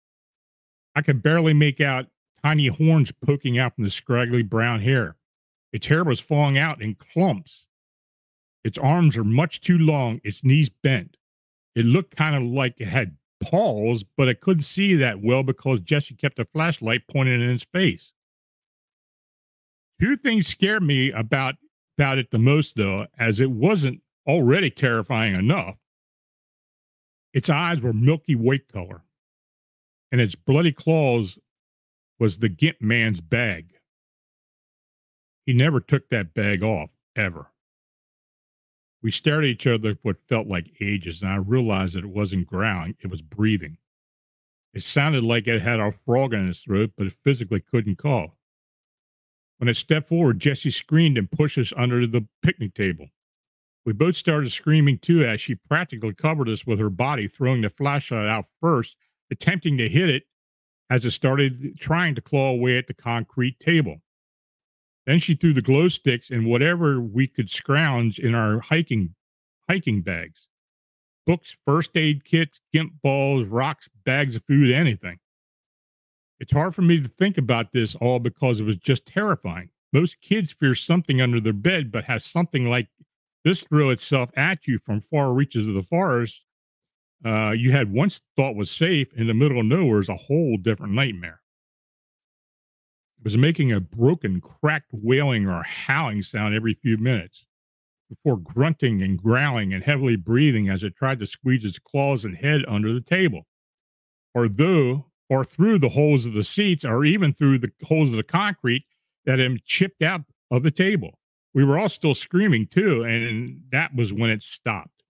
I could barely make out tiny horns poking out from the scraggly brown hair. Its hair was falling out in clumps. Its arms were much too long, its knees bent. It looked kind of like it had paws, but I couldn't see that well because Jesse kept a flashlight pointed in its face. Two things scared me about, about it the most, though, as it wasn't already terrifying enough. Its eyes were milky white color, and its bloody claws was the GIMP man's bag. He never took that bag off, ever. We stared at each other for what felt like ages, and I realized that it wasn't growling, it was breathing. It sounded like it had a frog in its throat, but it physically couldn't call. When it stepped forward, Jesse screamed and pushed us under the picnic table. We both started screaming too as she practically covered us with her body, throwing the flashlight out first, attempting to hit it as it started trying to claw away at the concrete table. Then she threw the glow sticks and whatever we could scrounge in our hiking hiking bags. Books, first aid kits, GIMP balls, rocks, bags of food, anything. It's hard for me to think about this all because it was just terrifying. Most kids fear something under their bed, but have something like this throw itself at you from far reaches of the forest uh, you had once thought was safe in the middle of nowhere is a whole different nightmare. It was making a broken, cracked wailing or howling sound every few minutes before grunting and growling and heavily breathing as it tried to squeeze its claws and head under the table, or though, or through the holes of the seats, or even through the holes of the concrete that had chipped out of the table. We were all still screaming too, and that was when it stopped.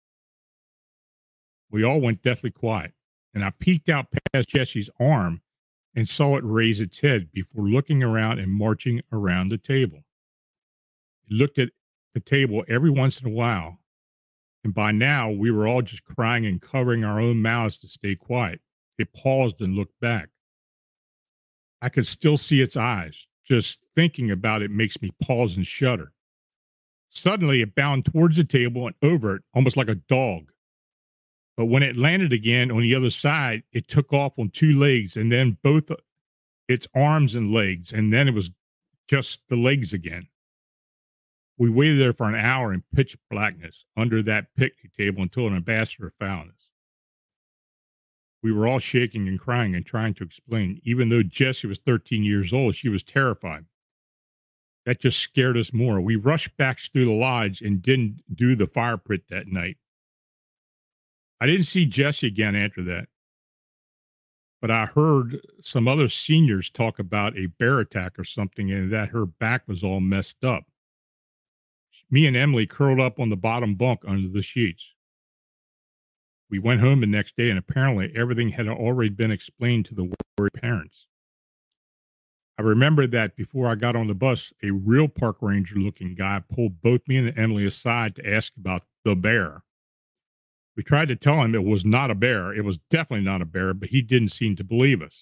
We all went deathly quiet, and I peeked out past Jesse's arm and saw it raise its head before looking around and marching around the table. It looked at the table every once in a while, and by now we were all just crying and covering our own mouths to stay quiet. It paused and looked back. I could still see its eyes. Just thinking about it makes me pause and shudder. Suddenly, it bounded towards the table and over it, almost like a dog. But when it landed again on the other side, it took off on two legs and then both its arms and legs, and then it was just the legs again. We waited there for an hour in pitch blackness under that picnic table until an ambassador found us. We were all shaking and crying and trying to explain. Even though Jessie was thirteen years old, she was terrified. That just scared us more. We rushed back through the lodge and didn't do the fire pit that night. I didn't see Jessie again after that, but I heard some other seniors talk about a bear attack or something and that her back was all messed up. Me and Emily curled up on the bottom bunk under the sheets. We went home the next day, and apparently everything had already been explained to the worried parents. I remember that before I got on the bus, a real park ranger looking guy pulled both me and Emily aside to ask about the bear. We tried to tell him it was not a bear. It was definitely not a bear, but he didn't seem to believe us.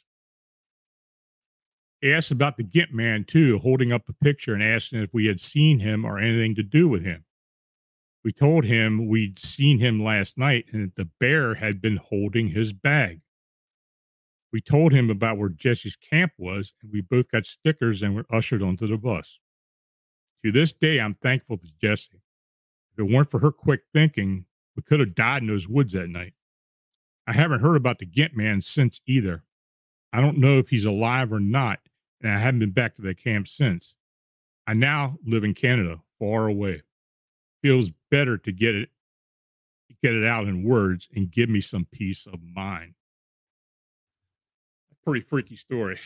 He asked about the Gimp man, too, holding up a picture and asking if we had seen him or anything to do with him. We told him we'd seen him last night and that the bear had been holding his bag. We told him about where Jessie's camp was, and we both got stickers and were ushered onto the bus. To this day, I'm thankful to Jessie. If it weren't for her quick thinking, we could have died in those woods that night. I haven't heard about the Gimp man since either. I don't know if he's alive or not, and I haven't been back to that camp since. I now live in Canada, far away. Feels better to get it, get it out in words and give me some peace of mind. Pretty freaky story.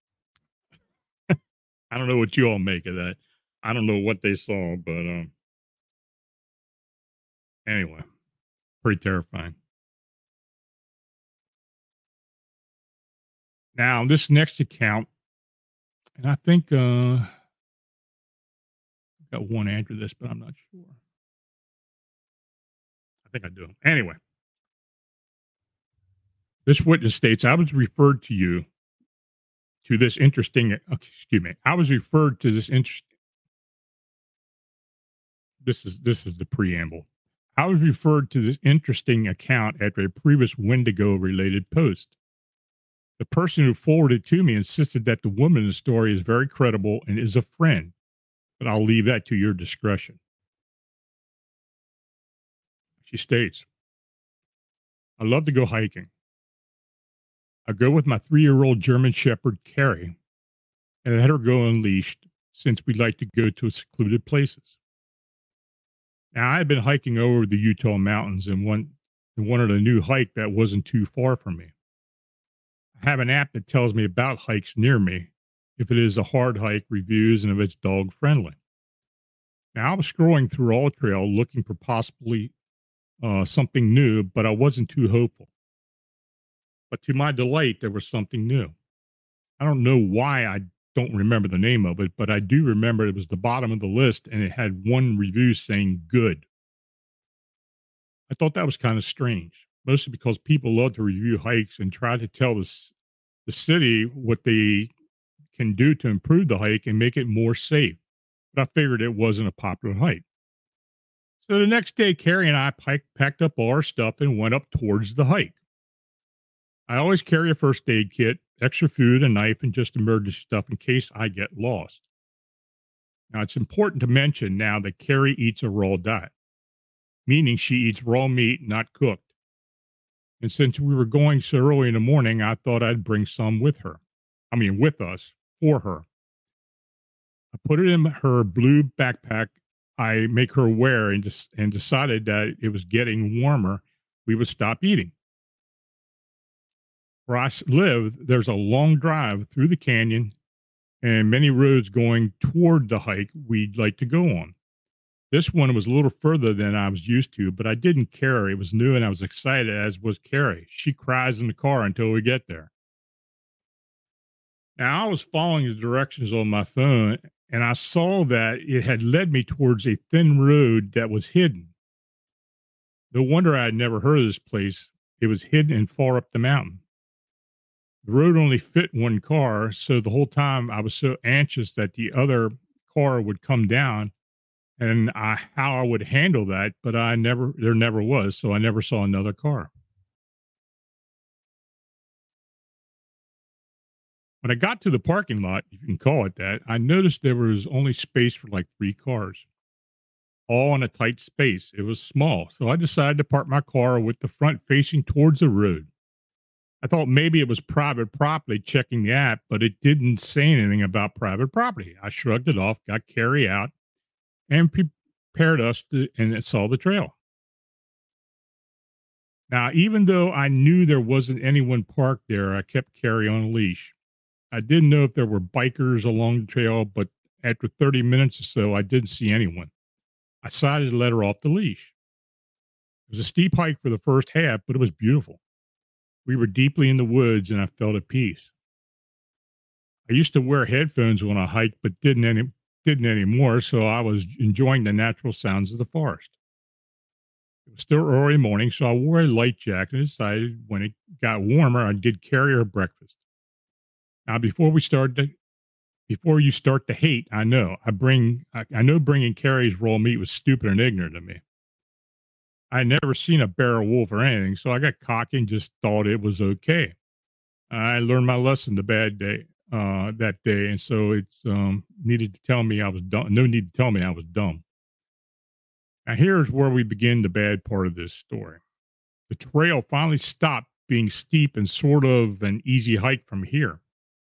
I don't know what you all make of that. I don't know what they saw, but um, anyway, pretty terrifying. Now, this next account, and I think uh, I've got one after this, but I'm not sure. I think I do. Anyway, this witness states, I was referred to you to this interesting, excuse me, I was referred to this interesting, this is, this is the preamble. I was referred to this interesting account after a previous Wendigo related post. The person who forwarded it to me insisted that the woman in the story is very credible and is a friend, but I'll leave that to your discretion. She states, I love to go hiking. I go with my three-year-old German Shepherd, Carrie, and I let her go unleashed since we like to go to secluded places. Now, I had been hiking over the Utah mountains and, one, and wanted a new hike that wasn't too far from me. I have an app that tells me about hikes near me, if it is a hard hike, reviews, and if it's dog-friendly. Now, I was scrolling through All Trail looking for possibly uh, something new, but I wasn't too hopeful. But to my delight, there was something new. I don't know why I don't remember the name of it, but I do remember it was the bottom of the list and it had one review saying good. I thought that was kind of strange, mostly because people love to review hikes and try to tell the, the city what they can do to improve the hike and make it more safe. But I figured it wasn't a popular hike. So the next day, Carrie and I packed up all our stuff and went up towards the hike. I always carry a first aid kit, extra food, a knife, and just emergency stuff in case I get lost. Now, it's important to mention now that Carrie eats a raw diet, meaning she eats raw meat, not cooked. And since we were going so early in the morning, I thought I'd bring some with her. I mean, with us, for her. I put it in her blue backpack I make her wear and, just, and decided that it was getting warmer, we would stop eating. Where I live, there's a long drive through the canyon and many roads going toward the hike we'd like to go on. This one was a little further than I was used to, but I didn't care. It was new and I was excited, as was Carrie. She cries in the car until we get there. Now, I was following the directions on my phone and I saw that it had led me towards a thin road that was hidden. No wonder I had never heard of this place. It was hidden and far up the mountain. The road only fit one car, so the whole time I was so anxious that the other car would come down and I, how I would handle that, but I never, there never was, so I never saw another car. When I got to the parking lot, if you can call it that, I noticed there was only space for like three cars, all in a tight space. It was small, so I decided to park my car with the front facing towards the road. I thought maybe it was private property checking the app, but it didn't say anything about private property. I shrugged it off, got Carrie out, and prepared us to, and saw the trail. Now, even though I knew there wasn't anyone parked there, I kept Carrie on a leash. I didn't know if there were bikers along the trail, but after thirty minutes or so, I didn't see anyone. I decided to let her off the leash. It was a steep hike for the first half, but it was beautiful. We were deeply in the woods, and I felt at peace. I used to wear headphones when I hiked, but didn't any didn't anymore, so I was enjoying the natural sounds of the forest. It was still early morning, so I wore a light jacket and decided when it got warmer, I did carry her breakfast. Now, before we start to, before you start to hate, I know I bring I, I know bringing Carrie's raw meat was stupid and ignorant of me. I had never seen a bear or wolf or anything, so I got cocky and just thought it was okay. I learned my lesson the bad day uh, that day, and so it's um, needed to tell me I was dumb. No need to tell me I was dumb. Now, here's where we begin the bad part of this story. The trail finally stopped being steep and sort of an easy hike from here.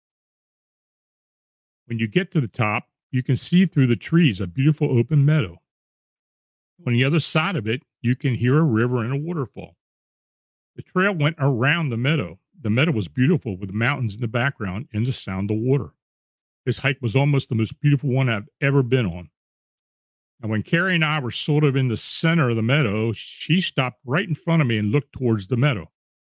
When you get to the top, you can see through the trees a beautiful open meadow. On the other side of it, you can hear a river and a waterfall. The trail went around the meadow. The meadow was beautiful with mountains in the background and the sound of water. This hike was almost the most beautiful one I've ever been on. And when Carrie and I were sort of in the center of the meadow, she stopped right in front of me and looked towards the meadow.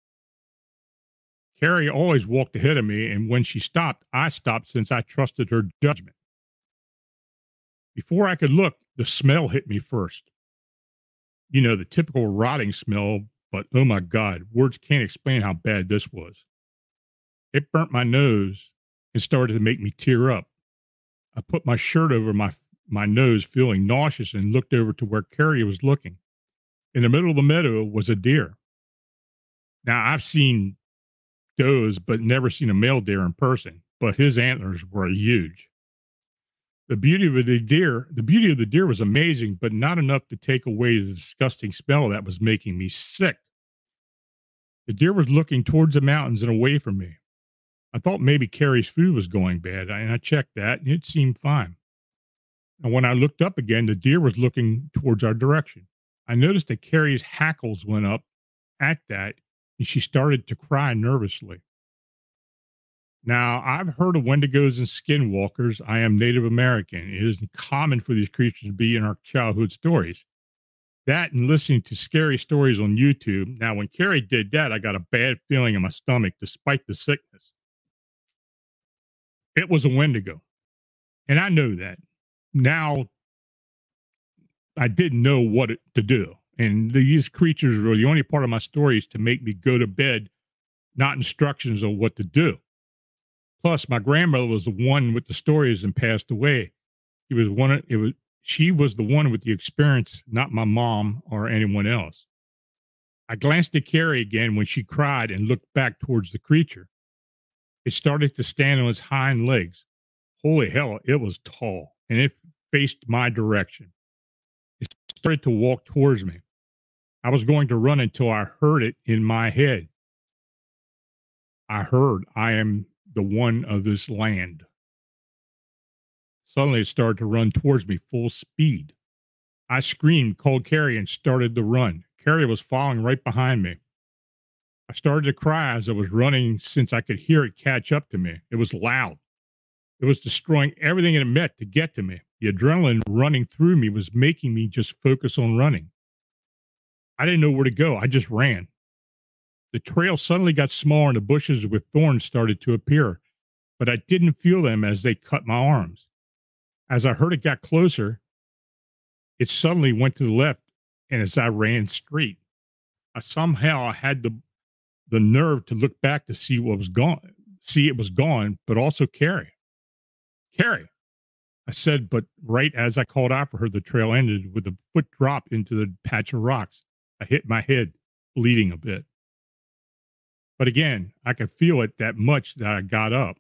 Carrie always walked ahead of me, and when she stopped, I stopped since I trusted her judgment. Before I could look, the smell hit me first. You know, the typical rotting smell, but oh my God, words can't explain how bad this was. It burnt my nose and started to make me tear up. I put my shirt over my my nose, feeling nauseous, and looked over to where Carrie was looking. In the middle of the meadow was a deer. Now, I've seen does, but never seen a male deer in person, but his antlers were huge. The beauty of the deer, the beauty of the deer was amazing, but not enough to take away the disgusting smell that was making me sick. The deer was looking towards the mountains and away from me. I thought maybe Carrie's food was going bad, and I checked that, and it seemed fine. And when I looked up again, the deer was looking towards our direction. I noticed that Carrie's hackles went up at that, and she started to cry nervously. Now, I've heard of Wendigos and skinwalkers. I am Native American. It is common for these creatures to be in our childhood stories. That and listening to scary stories on YouTube. Now, when Carrie did that, I got a bad feeling in my stomach despite the sickness. It was a Wendigo. And I know that. Now, I didn't know what it, to do. And these creatures were the only part of my story is to make me go to bed, not instructions on what to do. Plus, my grandmother was the one with the stories and passed away. He was one. It was she was the one with the experience, not my mom or anyone else. I glanced at Carrie again when she cried and looked back towards the creature. It started to stand on its hind legs. Holy hell, it was tall, and it faced my direction. It started to walk towards me. I was going to run until I heard it in my head. I heard, I am the one of this land. Suddenly it started to run towards me full speed. I screamed, called Carrie, and started the run. Carrie was following right behind me. I started to cry as I was running since I could hear it catch up to me. It was loud. It was destroying everything it met to get to me. The adrenaline running through me was making me just focus on running. I didn't know where to go. I just ran. The trail suddenly got smaller and the bushes with thorns started to appear, but I didn't feel them as they cut my arms. As I heard it got closer, it suddenly went to the left, and as I ran straight, I somehow had the the nerve to look back to see what was gone, see it was gone, but also Carrie. Carrie, I said, but right as I called out for her, the trail ended with a foot drop into the patch of rocks. I hit my head, bleeding a bit. But again, I could feel it that much that I got up.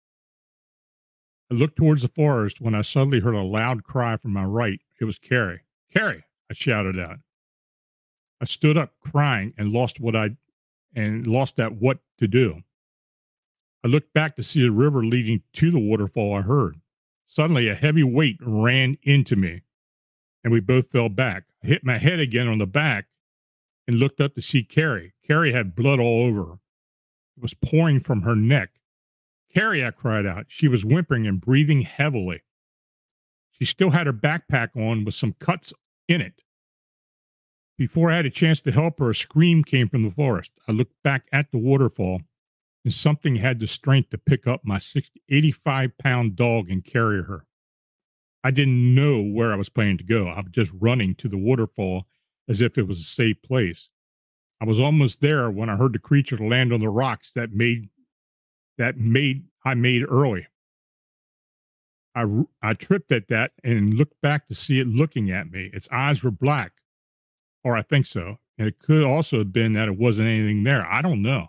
I looked towards the forest when I suddenly heard a loud cry from my right. It was Carrie. Carrie, I shouted out. I stood up crying and lost what I and lost at what to do. I looked back to see the river leading to the waterfall I heard. Suddenly, a heavy weight ran into me, and we both fell back. I hit my head again on the back and looked up to see Carrie. Carrie had blood all over her. It was pouring from her neck. "Carrie," I cried out. She was whimpering and breathing heavily. She still had her backpack on with some cuts in it. Before I had a chance to help her, a scream came from the forest. I looked back at the waterfall, and something had the strength to pick up my sixty, eighty-five pound dog and carry her. I didn't know where I was planning to go. I was just running to the waterfall as if it was a safe place. I was almost there when I heard the creature land on the rocks that made that made I made early. I, I tripped at that and looked back to see it looking at me. Its eyes were black, or I think so. And it could also have been that it wasn't anything there. I don't know.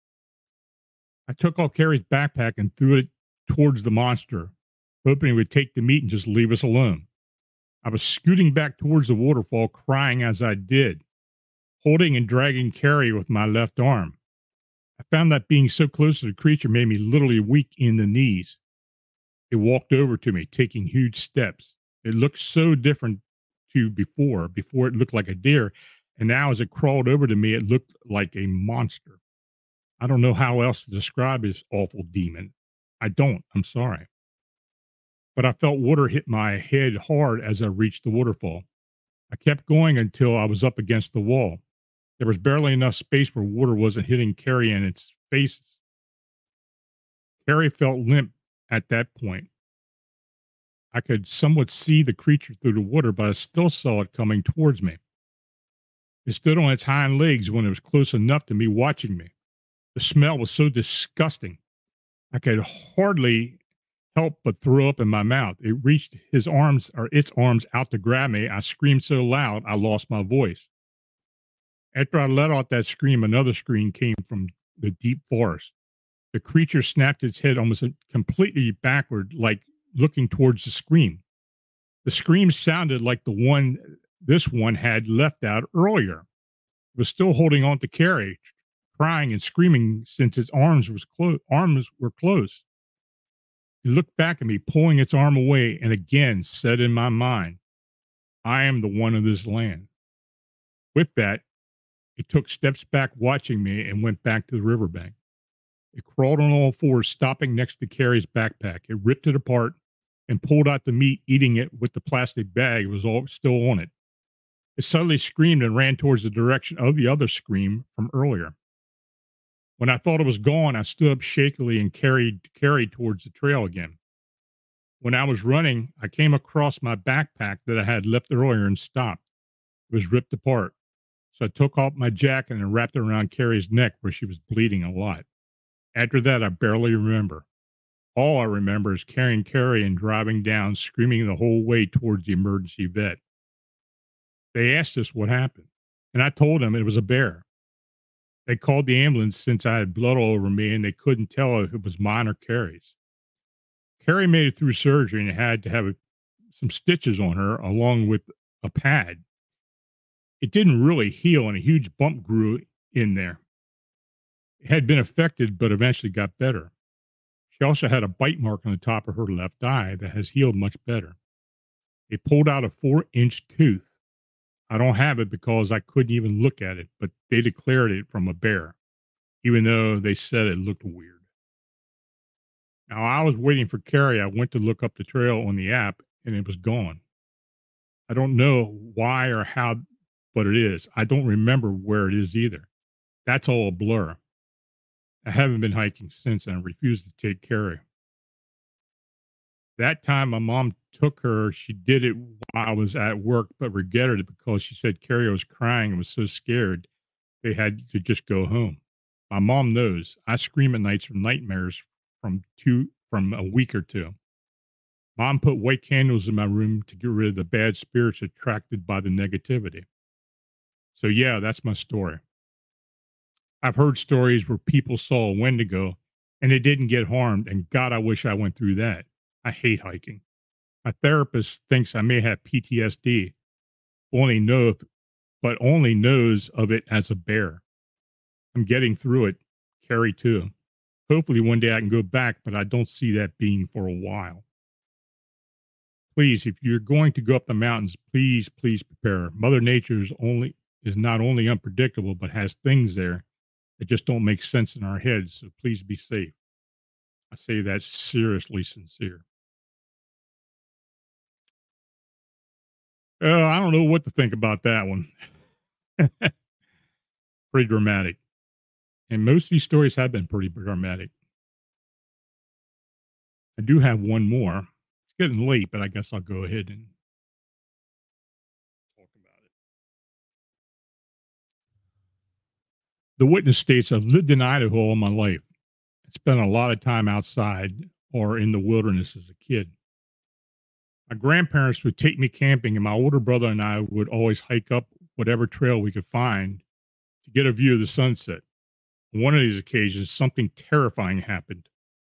I took off Carrie's backpack and threw it towards the monster, hoping it would take the meat and just leave us alone. I was scooting back towards the waterfall, crying as I did, holding and dragging Carrie with my left arm. I found that being so close to the creature made me literally weak in the knees. It walked over to me, taking huge steps. It looked so different to before. Before it looked like a deer, and now as it crawled over to me, it looked like a monster. I don't know how else to describe this awful demon. I don't. I'm sorry. But I felt water hit my head hard as I reached the waterfall. I kept going until I was up against the wall. There was barely enough space where water wasn't hitting Carrie in its faces. Carrie felt limp at that point. I could somewhat see the creature through the water, but I still saw it coming towards me. It stood on its hind legs when it was close enough to me watching me. The smell was so disgusting. I could hardly help but throw up in my mouth. It reached his arms or its arms out to grab me. I screamed so loud I lost my voice. After I let out that scream, another scream came from the deep forest. The creature snapped its head almost completely backward, like looking towards the scream. The scream sounded like the one this one had left out earlier. It was still holding on to Carrie, crying and screaming since its arms was clo- arms were close. It looked back at me, pulling its arm away, and again said in my mind, "I am the one of this land." With that, it took steps back watching me and went back to the riverbank. It crawled on all fours, stopping next to Carrie's backpack. It ripped it apart and pulled out the meat, eating it with the plastic bag. It was all still on it. It suddenly screamed and ran towards the direction of the other scream from earlier. When I thought it was gone, I stood up shakily and carried carried towards the trail again. When I was running, I came across my backpack that I had left earlier and stopped. It was ripped apart. So I took off my jacket and wrapped it around Carrie's neck where she was bleeding a lot. After that, I barely remember. All I remember is carrying Carrie and driving down, screaming the whole way towards the emergency vet. They asked us what happened, and I told them it was a bear. They called the ambulance since I had blood all over me, and they couldn't tell if it was mine or Carrie's. Carrie made it through surgery and had to have a, some stitches on her along with a pad. It didn't really heal, and a huge bump grew in there. It had been affected, but eventually got better. She also had a bite mark on the top of her left eye that has healed much better. They pulled out a four-inch tooth. I don't have it because I couldn't even look at it, but they declared it from a bear, even though they said it looked weird. Now, I was waiting for Carrie. I went to look up the trail on the app, and it was gone. I don't know why or how, but it is. I don't remember where it is either. That's all a blur. I haven't been hiking since, and I refused to take Carrie. That time my mom took her. She did it while I was at work, but regretted it because she said Carrie was crying and was so scared they had to just go home. My mom knows I scream at nights from nightmares from two from a week or two. Mom put white candles in my room to get rid of the bad spirits attracted by the negativity. So yeah, that's my story. I've heard stories where people saw a Wendigo and they didn't get harmed, and God, I wish I went through that. I hate hiking. My therapist thinks I may have P T S D, only know if, but only knows of it as a bear. I'm getting through it, carry two. Hopefully one day I can go back, but I don't see that being for a while. Please, if you're going to go up the mountains, please, please prepare. Mother Nature is only is not only unpredictable, but has things there that just don't make sense in our heads. So please be safe. I say that seriously sincere. Uh, I don't know what to think about that one. Pretty dramatic. And most of these stories have been pretty dramatic. I do have one more. It's getting late, but I guess I'll go ahead and talk about it. The witness states, I've lived in Idaho all my life. I spent a lot of time outside or in the wilderness as a kid. My grandparents would take me camping, and my older brother and I would always hike up whatever trail we could find to get a view of the sunset. On one of these occasions, something terrifying happened.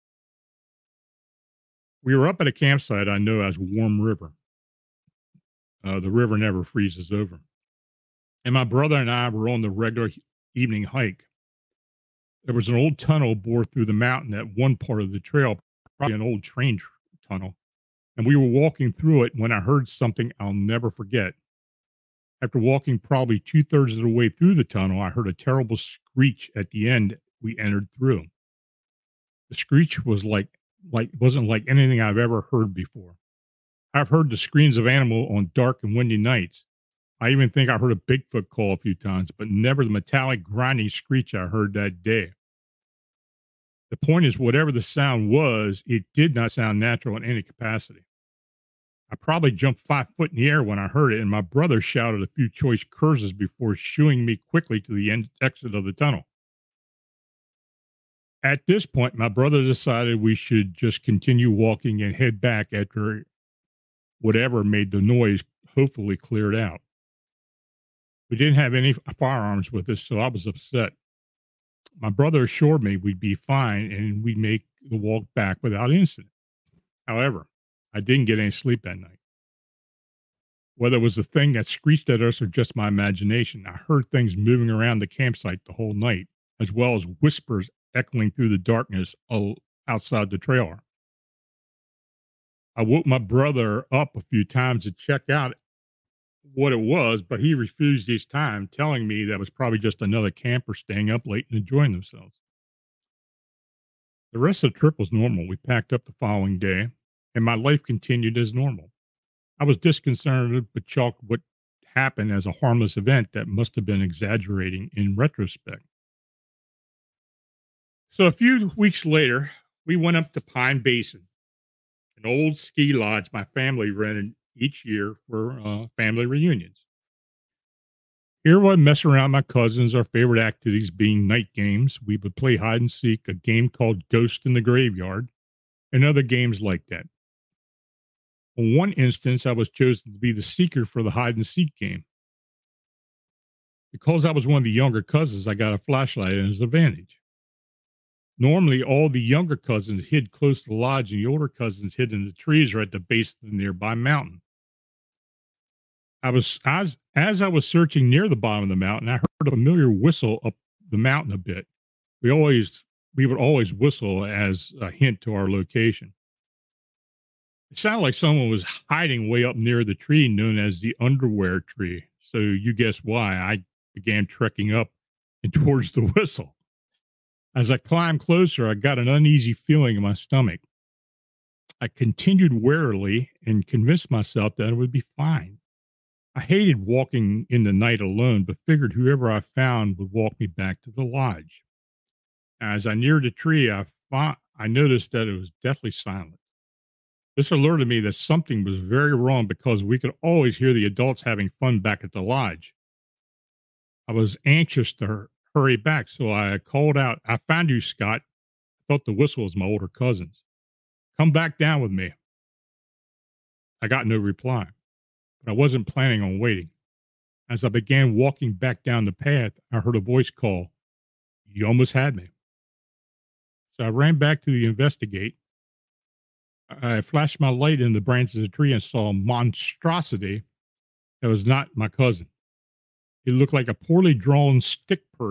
We were up at a campsite I know as Warm River. Uh, the river never freezes over. And my brother and I were on the regular evening hike. There was an old tunnel bored through the mountain at one part of the trail, probably an old train tr- tunnel. And we were walking through it when I heard something I'll never forget. After walking probably two thirds of the way through the tunnel, I heard a terrible screech at the end we entered through. The screech was like, like wasn't like anything I've ever heard before. I've heard the screams of animal on dark and windy nights. I even think I heard a Bigfoot call a few times, but never the metallic grinding screech I heard that day. The point is, whatever the sound was, it did not sound natural in any capacity. I probably jumped five foot in the air when I heard it, and my brother shouted a few choice curses before shooing me quickly to the end exit of the tunnel. At this point, my brother decided we should just continue walking and head back after whatever made the noise hopefully cleared out. We didn't have any firearms with us, so I was upset. My brother assured me we'd be fine and we'd make the walk back without incident. However, I didn't get any sleep that night. Whether it was the thing that screeched at us or just my imagination, I heard things moving around the campsite the whole night, as well as whispers echoing through the darkness outside the trailer. I woke my brother up a few times to check out what it was, but he refused each time, telling me that was probably just another camper staying up late and enjoying themselves. The rest of the trip was normal. We packed up the following day, and my life continued as normal. I was disconcerted, but chalked what happened as a harmless event that must have been exaggerating in retrospect. So a few weeks later, we went up to Pine Basin, an old ski lodge my family rented each year for uh, family reunions. Here we'd mess around with my cousins, our favorite activities being night games. We would play hide and seek, a game called Ghost in the Graveyard, and other games like that. In one instance, I was chosen to be the seeker for the hide and seek game. Because I was one of the younger cousins, I got a flashlight as an advantage. Normally, all the younger cousins hid close to the lodge, and the older cousins hid in the trees or at the base of the nearby mountain. I was as as I was searching near the bottom of the mountain, I heard a familiar whistle up the mountain a bit. We always we would always whistle as a hint to our location. It sounded like someone was hiding way up near the tree known as the underwear tree. So you guess why I began trekking up and towards the whistle. As I climbed closer, I got an uneasy feeling in my stomach. I continued warily and convinced myself that it would be fine. I hated walking in the night alone, but figured whoever I found would walk me back to the lodge. As I neared the tree, I, found, I noticed that it was deathly silent. This alerted me that something was very wrong because we could always hear the adults having fun back at the lodge. I was anxious to hurry back, so I called out, "I found you, Scott." I thought the whistle was my older cousins. "Come back down with me." I got no reply, but I wasn't planning on waiting. As I began walking back down the path, I heard a voice call, "You almost had me." So I ran back to investigate. I flashed my light in the branches of the tree and saw a monstrosity that was not my cousin. He looked like a poorly drawn stick person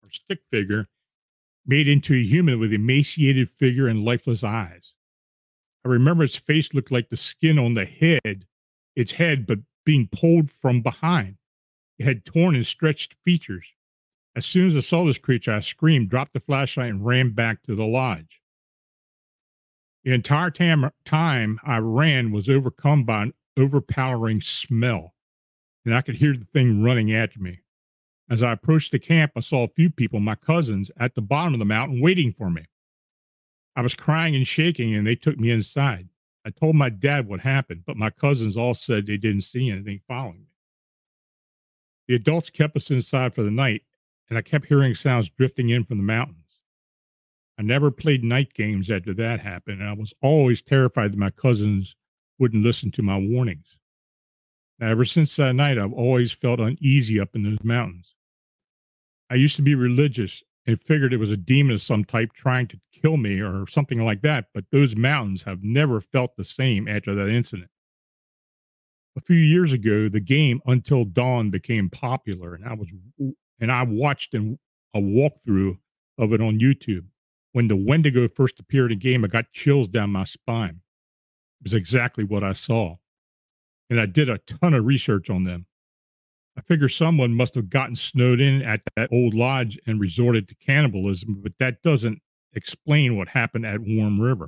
or stick figure made into a human with emaciated figure and lifeless eyes. I remember its face looked like the skin on the head, its head, but being pulled from behind. It had torn and stretched features. As soon as I saw this creature, I screamed, dropped the flashlight, and ran back to the lodge. The entire tam- time I ran was overcome by an overpowering smell, and I could hear the thing running after me. As I approached the camp, I saw a few people, my cousins, at the bottom of the mountain waiting for me. I was crying and shaking, and they took me inside. I told my dad what happened, but my cousins all said they didn't see anything following me. The adults kept us inside for the night, and I kept hearing sounds drifting in from the mountains. I never played night games after that happened, and I was always terrified that my cousins wouldn't listen to my warnings. Now, ever since that night, I've always felt uneasy up in those mountains. I used to be religious and figured it was a demon of some type trying to kill me or something like that, but those mountains have never felt the same after that incident. A few years ago, the game Until Dawn became popular, and I was and I watched an, a walkthrough of it on YouTube. When the Wendigo first appeared in the game, I got chills down my spine. It was exactly what I saw. And I did a ton of research on them. I figure someone must have gotten snowed in at that old lodge and resorted to cannibalism, but that doesn't explain what happened at Warm River.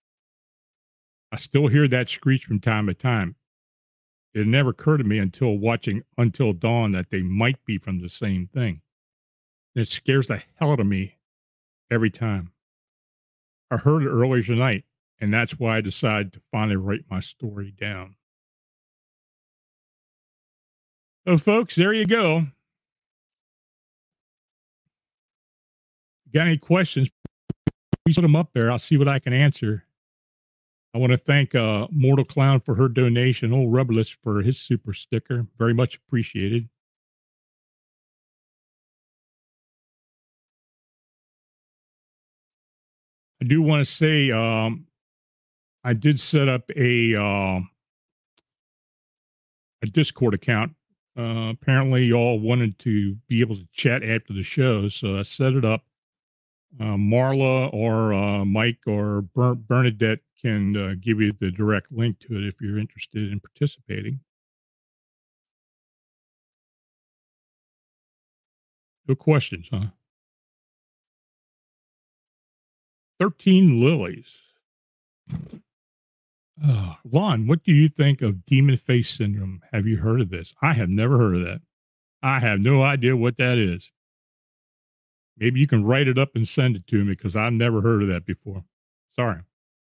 I still hear that screech from time to time. It never occurred to me until watching Until Dawn that they might be from the same thing. And it scares the hell out of me every time. I heard it earlier tonight, and that's why I decided to finally write my story down. So, folks, there you go. Got any questions? Please put them up there. I'll see what I can answer. I want to thank uh, Mortal Clown for her donation, Old Rubberless for his super sticker. Very much appreciated. I do want to say um, I did set up a uh, a Discord account. Uh, apparently, y'all wanted to be able to chat after the show, so I set it up. Uh, Marla or uh, Mike or Ber- Bernadette can uh, give you the direct link to it if you're interested in participating. No questions, huh? thirteen Lilies. Oh, Lon, what do you think of demon face syndrome? Have you heard of this? I have never heard of that. I have no idea what that is. Maybe you can write it up and send it to me because I've never heard of that before. Sorry.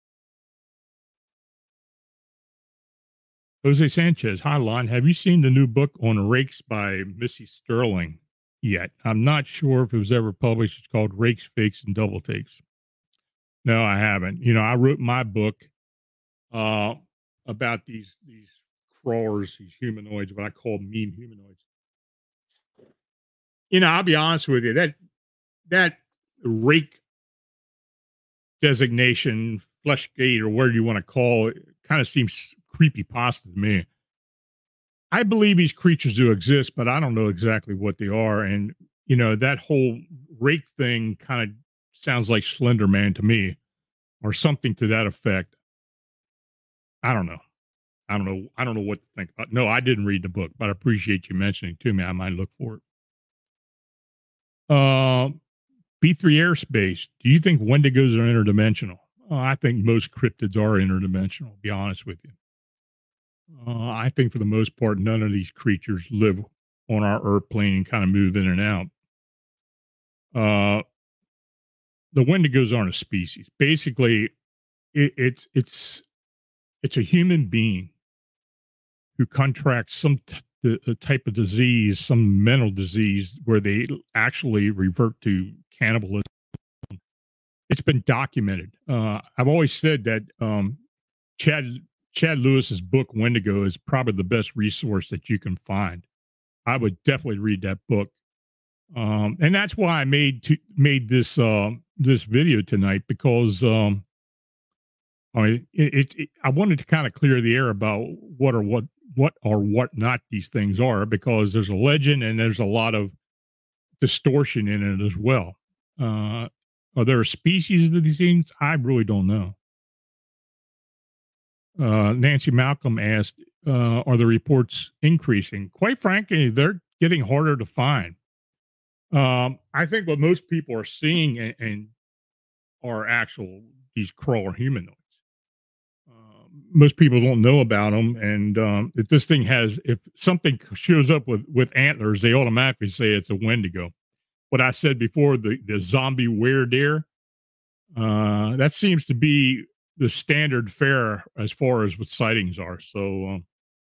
Jose Sanchez. Hi, Lon. Have you seen the new book on rakes by Missy Sterling yet? I'm not sure if it was ever published. It's called Rakes, Fakes, and Double Takes. No, I haven't. You know, I wrote my book uh, about these these crawlers, these humanoids, what I call meme humanoids. You know, I'll be honest with you. That that rake designation, Fleshgate, or whatever you want to call it, kind of seems creepy pasta to me. I believe these creatures do exist, but I don't know exactly what they are. And, you know, that whole rake thing kind of sounds like Slender Man to me, or something to that effect. I don't know. I don't know. I don't know what to think about. No, I didn't read the book, but I appreciate you mentioning it to me. I might look for it. Uh, B three Airspace. Do you think Wendigos are interdimensional? Uh, I think most cryptids are interdimensional, to be honest with you. Uh, I think for the most part, none of these creatures live on our Earth plane and kind of move in and out. Uh, the Wendigos aren't a species. Basically, it, it's it's it's a human being who contracts some t- the type of disease, some mental disease, where they actually revert to cannibalism. It's been documented. Uh, I've always said that um, Chad Chad Lewis's book Wendigo is probably the best resource that you can find. I would definitely read that book, um, and that's why I made to, made this uh, this video tonight, because um, I mean, it, it, it, I wanted to kind of clear the air about what or what what or what not these things are, because there's a legend and there's a lot of distortion in it as well. Uh, are there a species of these things? I really don't know. Uh, Nancy Malcolm asked, uh, are the reports increasing? Quite frankly, they're getting harder to find. Um, I think what most people are seeing and, and are actual, these crawler humanoids. Uh, most people don't know about them. And um, if this thing has, if something shows up with, with antlers, they automatically say it's a Wendigo. What I said before, the, the zombie were-deer, uh, that seems to be the standard fare as far as what sightings are. So, um,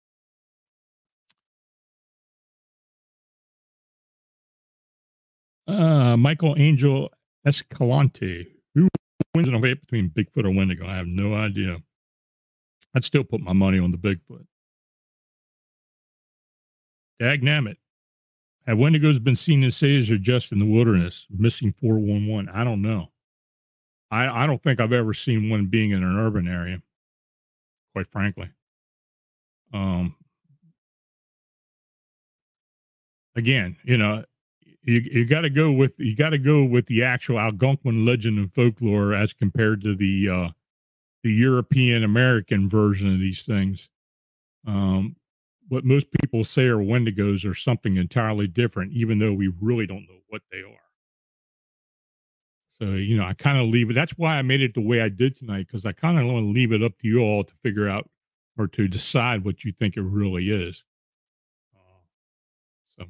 uh, Michael Angel Escalante, who wins in a debate between Bigfoot or Wendigo? I have no idea. I'd still put my money on the Bigfoot. Dagnammit. Have Wendigos been seen in cities or just in the wilderness? Missing four one one. I don't know. I, I don't think I've ever seen one being in an urban area, quite frankly. Um, again, you know, you, you got to go with you got to go with the actual Algonquin legend and folklore as compared to the uh, the European American version of these things. Um, what most people say are Wendigos are something entirely different, even though we really don't know what they are. So, you know, I kind of leave it. That's why I made it the way I did tonight, because I kind of want to leave it up to you all to figure out or to decide what you think it really is. Uh, so,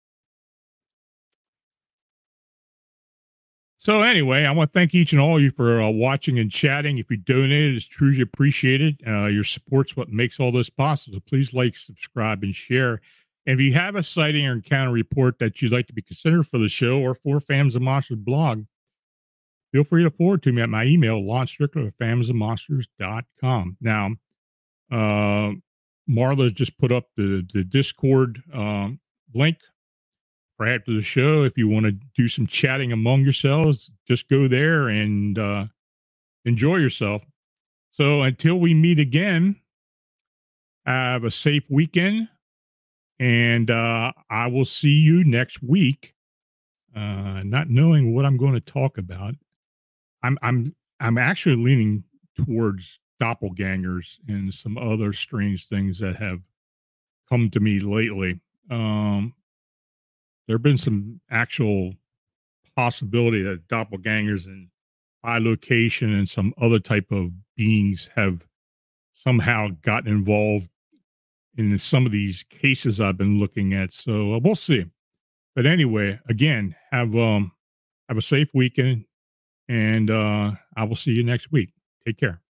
so anyway, I want to thank each and all of you for uh, watching and chatting. If you donated, it's truly appreciated. Uh, your support's what makes all this possible. So please like, subscribe, and share. And if you have a sighting or encounter report that you'd like to be considered for the show or for Phantoms and Monsters blog, feel free to forward to me at my email, lon strickler at phantoms and monsters dot com. Now, uh, Marla just put up the, the Discord um, link for after the show. If you want to do some chatting among yourselves, just go there and uh, enjoy yourself. So until we meet again, have a safe weekend, and uh, I will see you next week. Uh, not knowing what I'm going to talk about. I'm I'm I'm actually leaning towards doppelgangers and some other strange things that have come to me lately. Um, there have been some actual possibility that doppelgangers and bilocation and some other type of beings have somehow gotten involved in some of these cases I've been looking at. So uh, we'll see. But anyway, again, have um have a safe weekend. And uh, I will see you next week. Take care.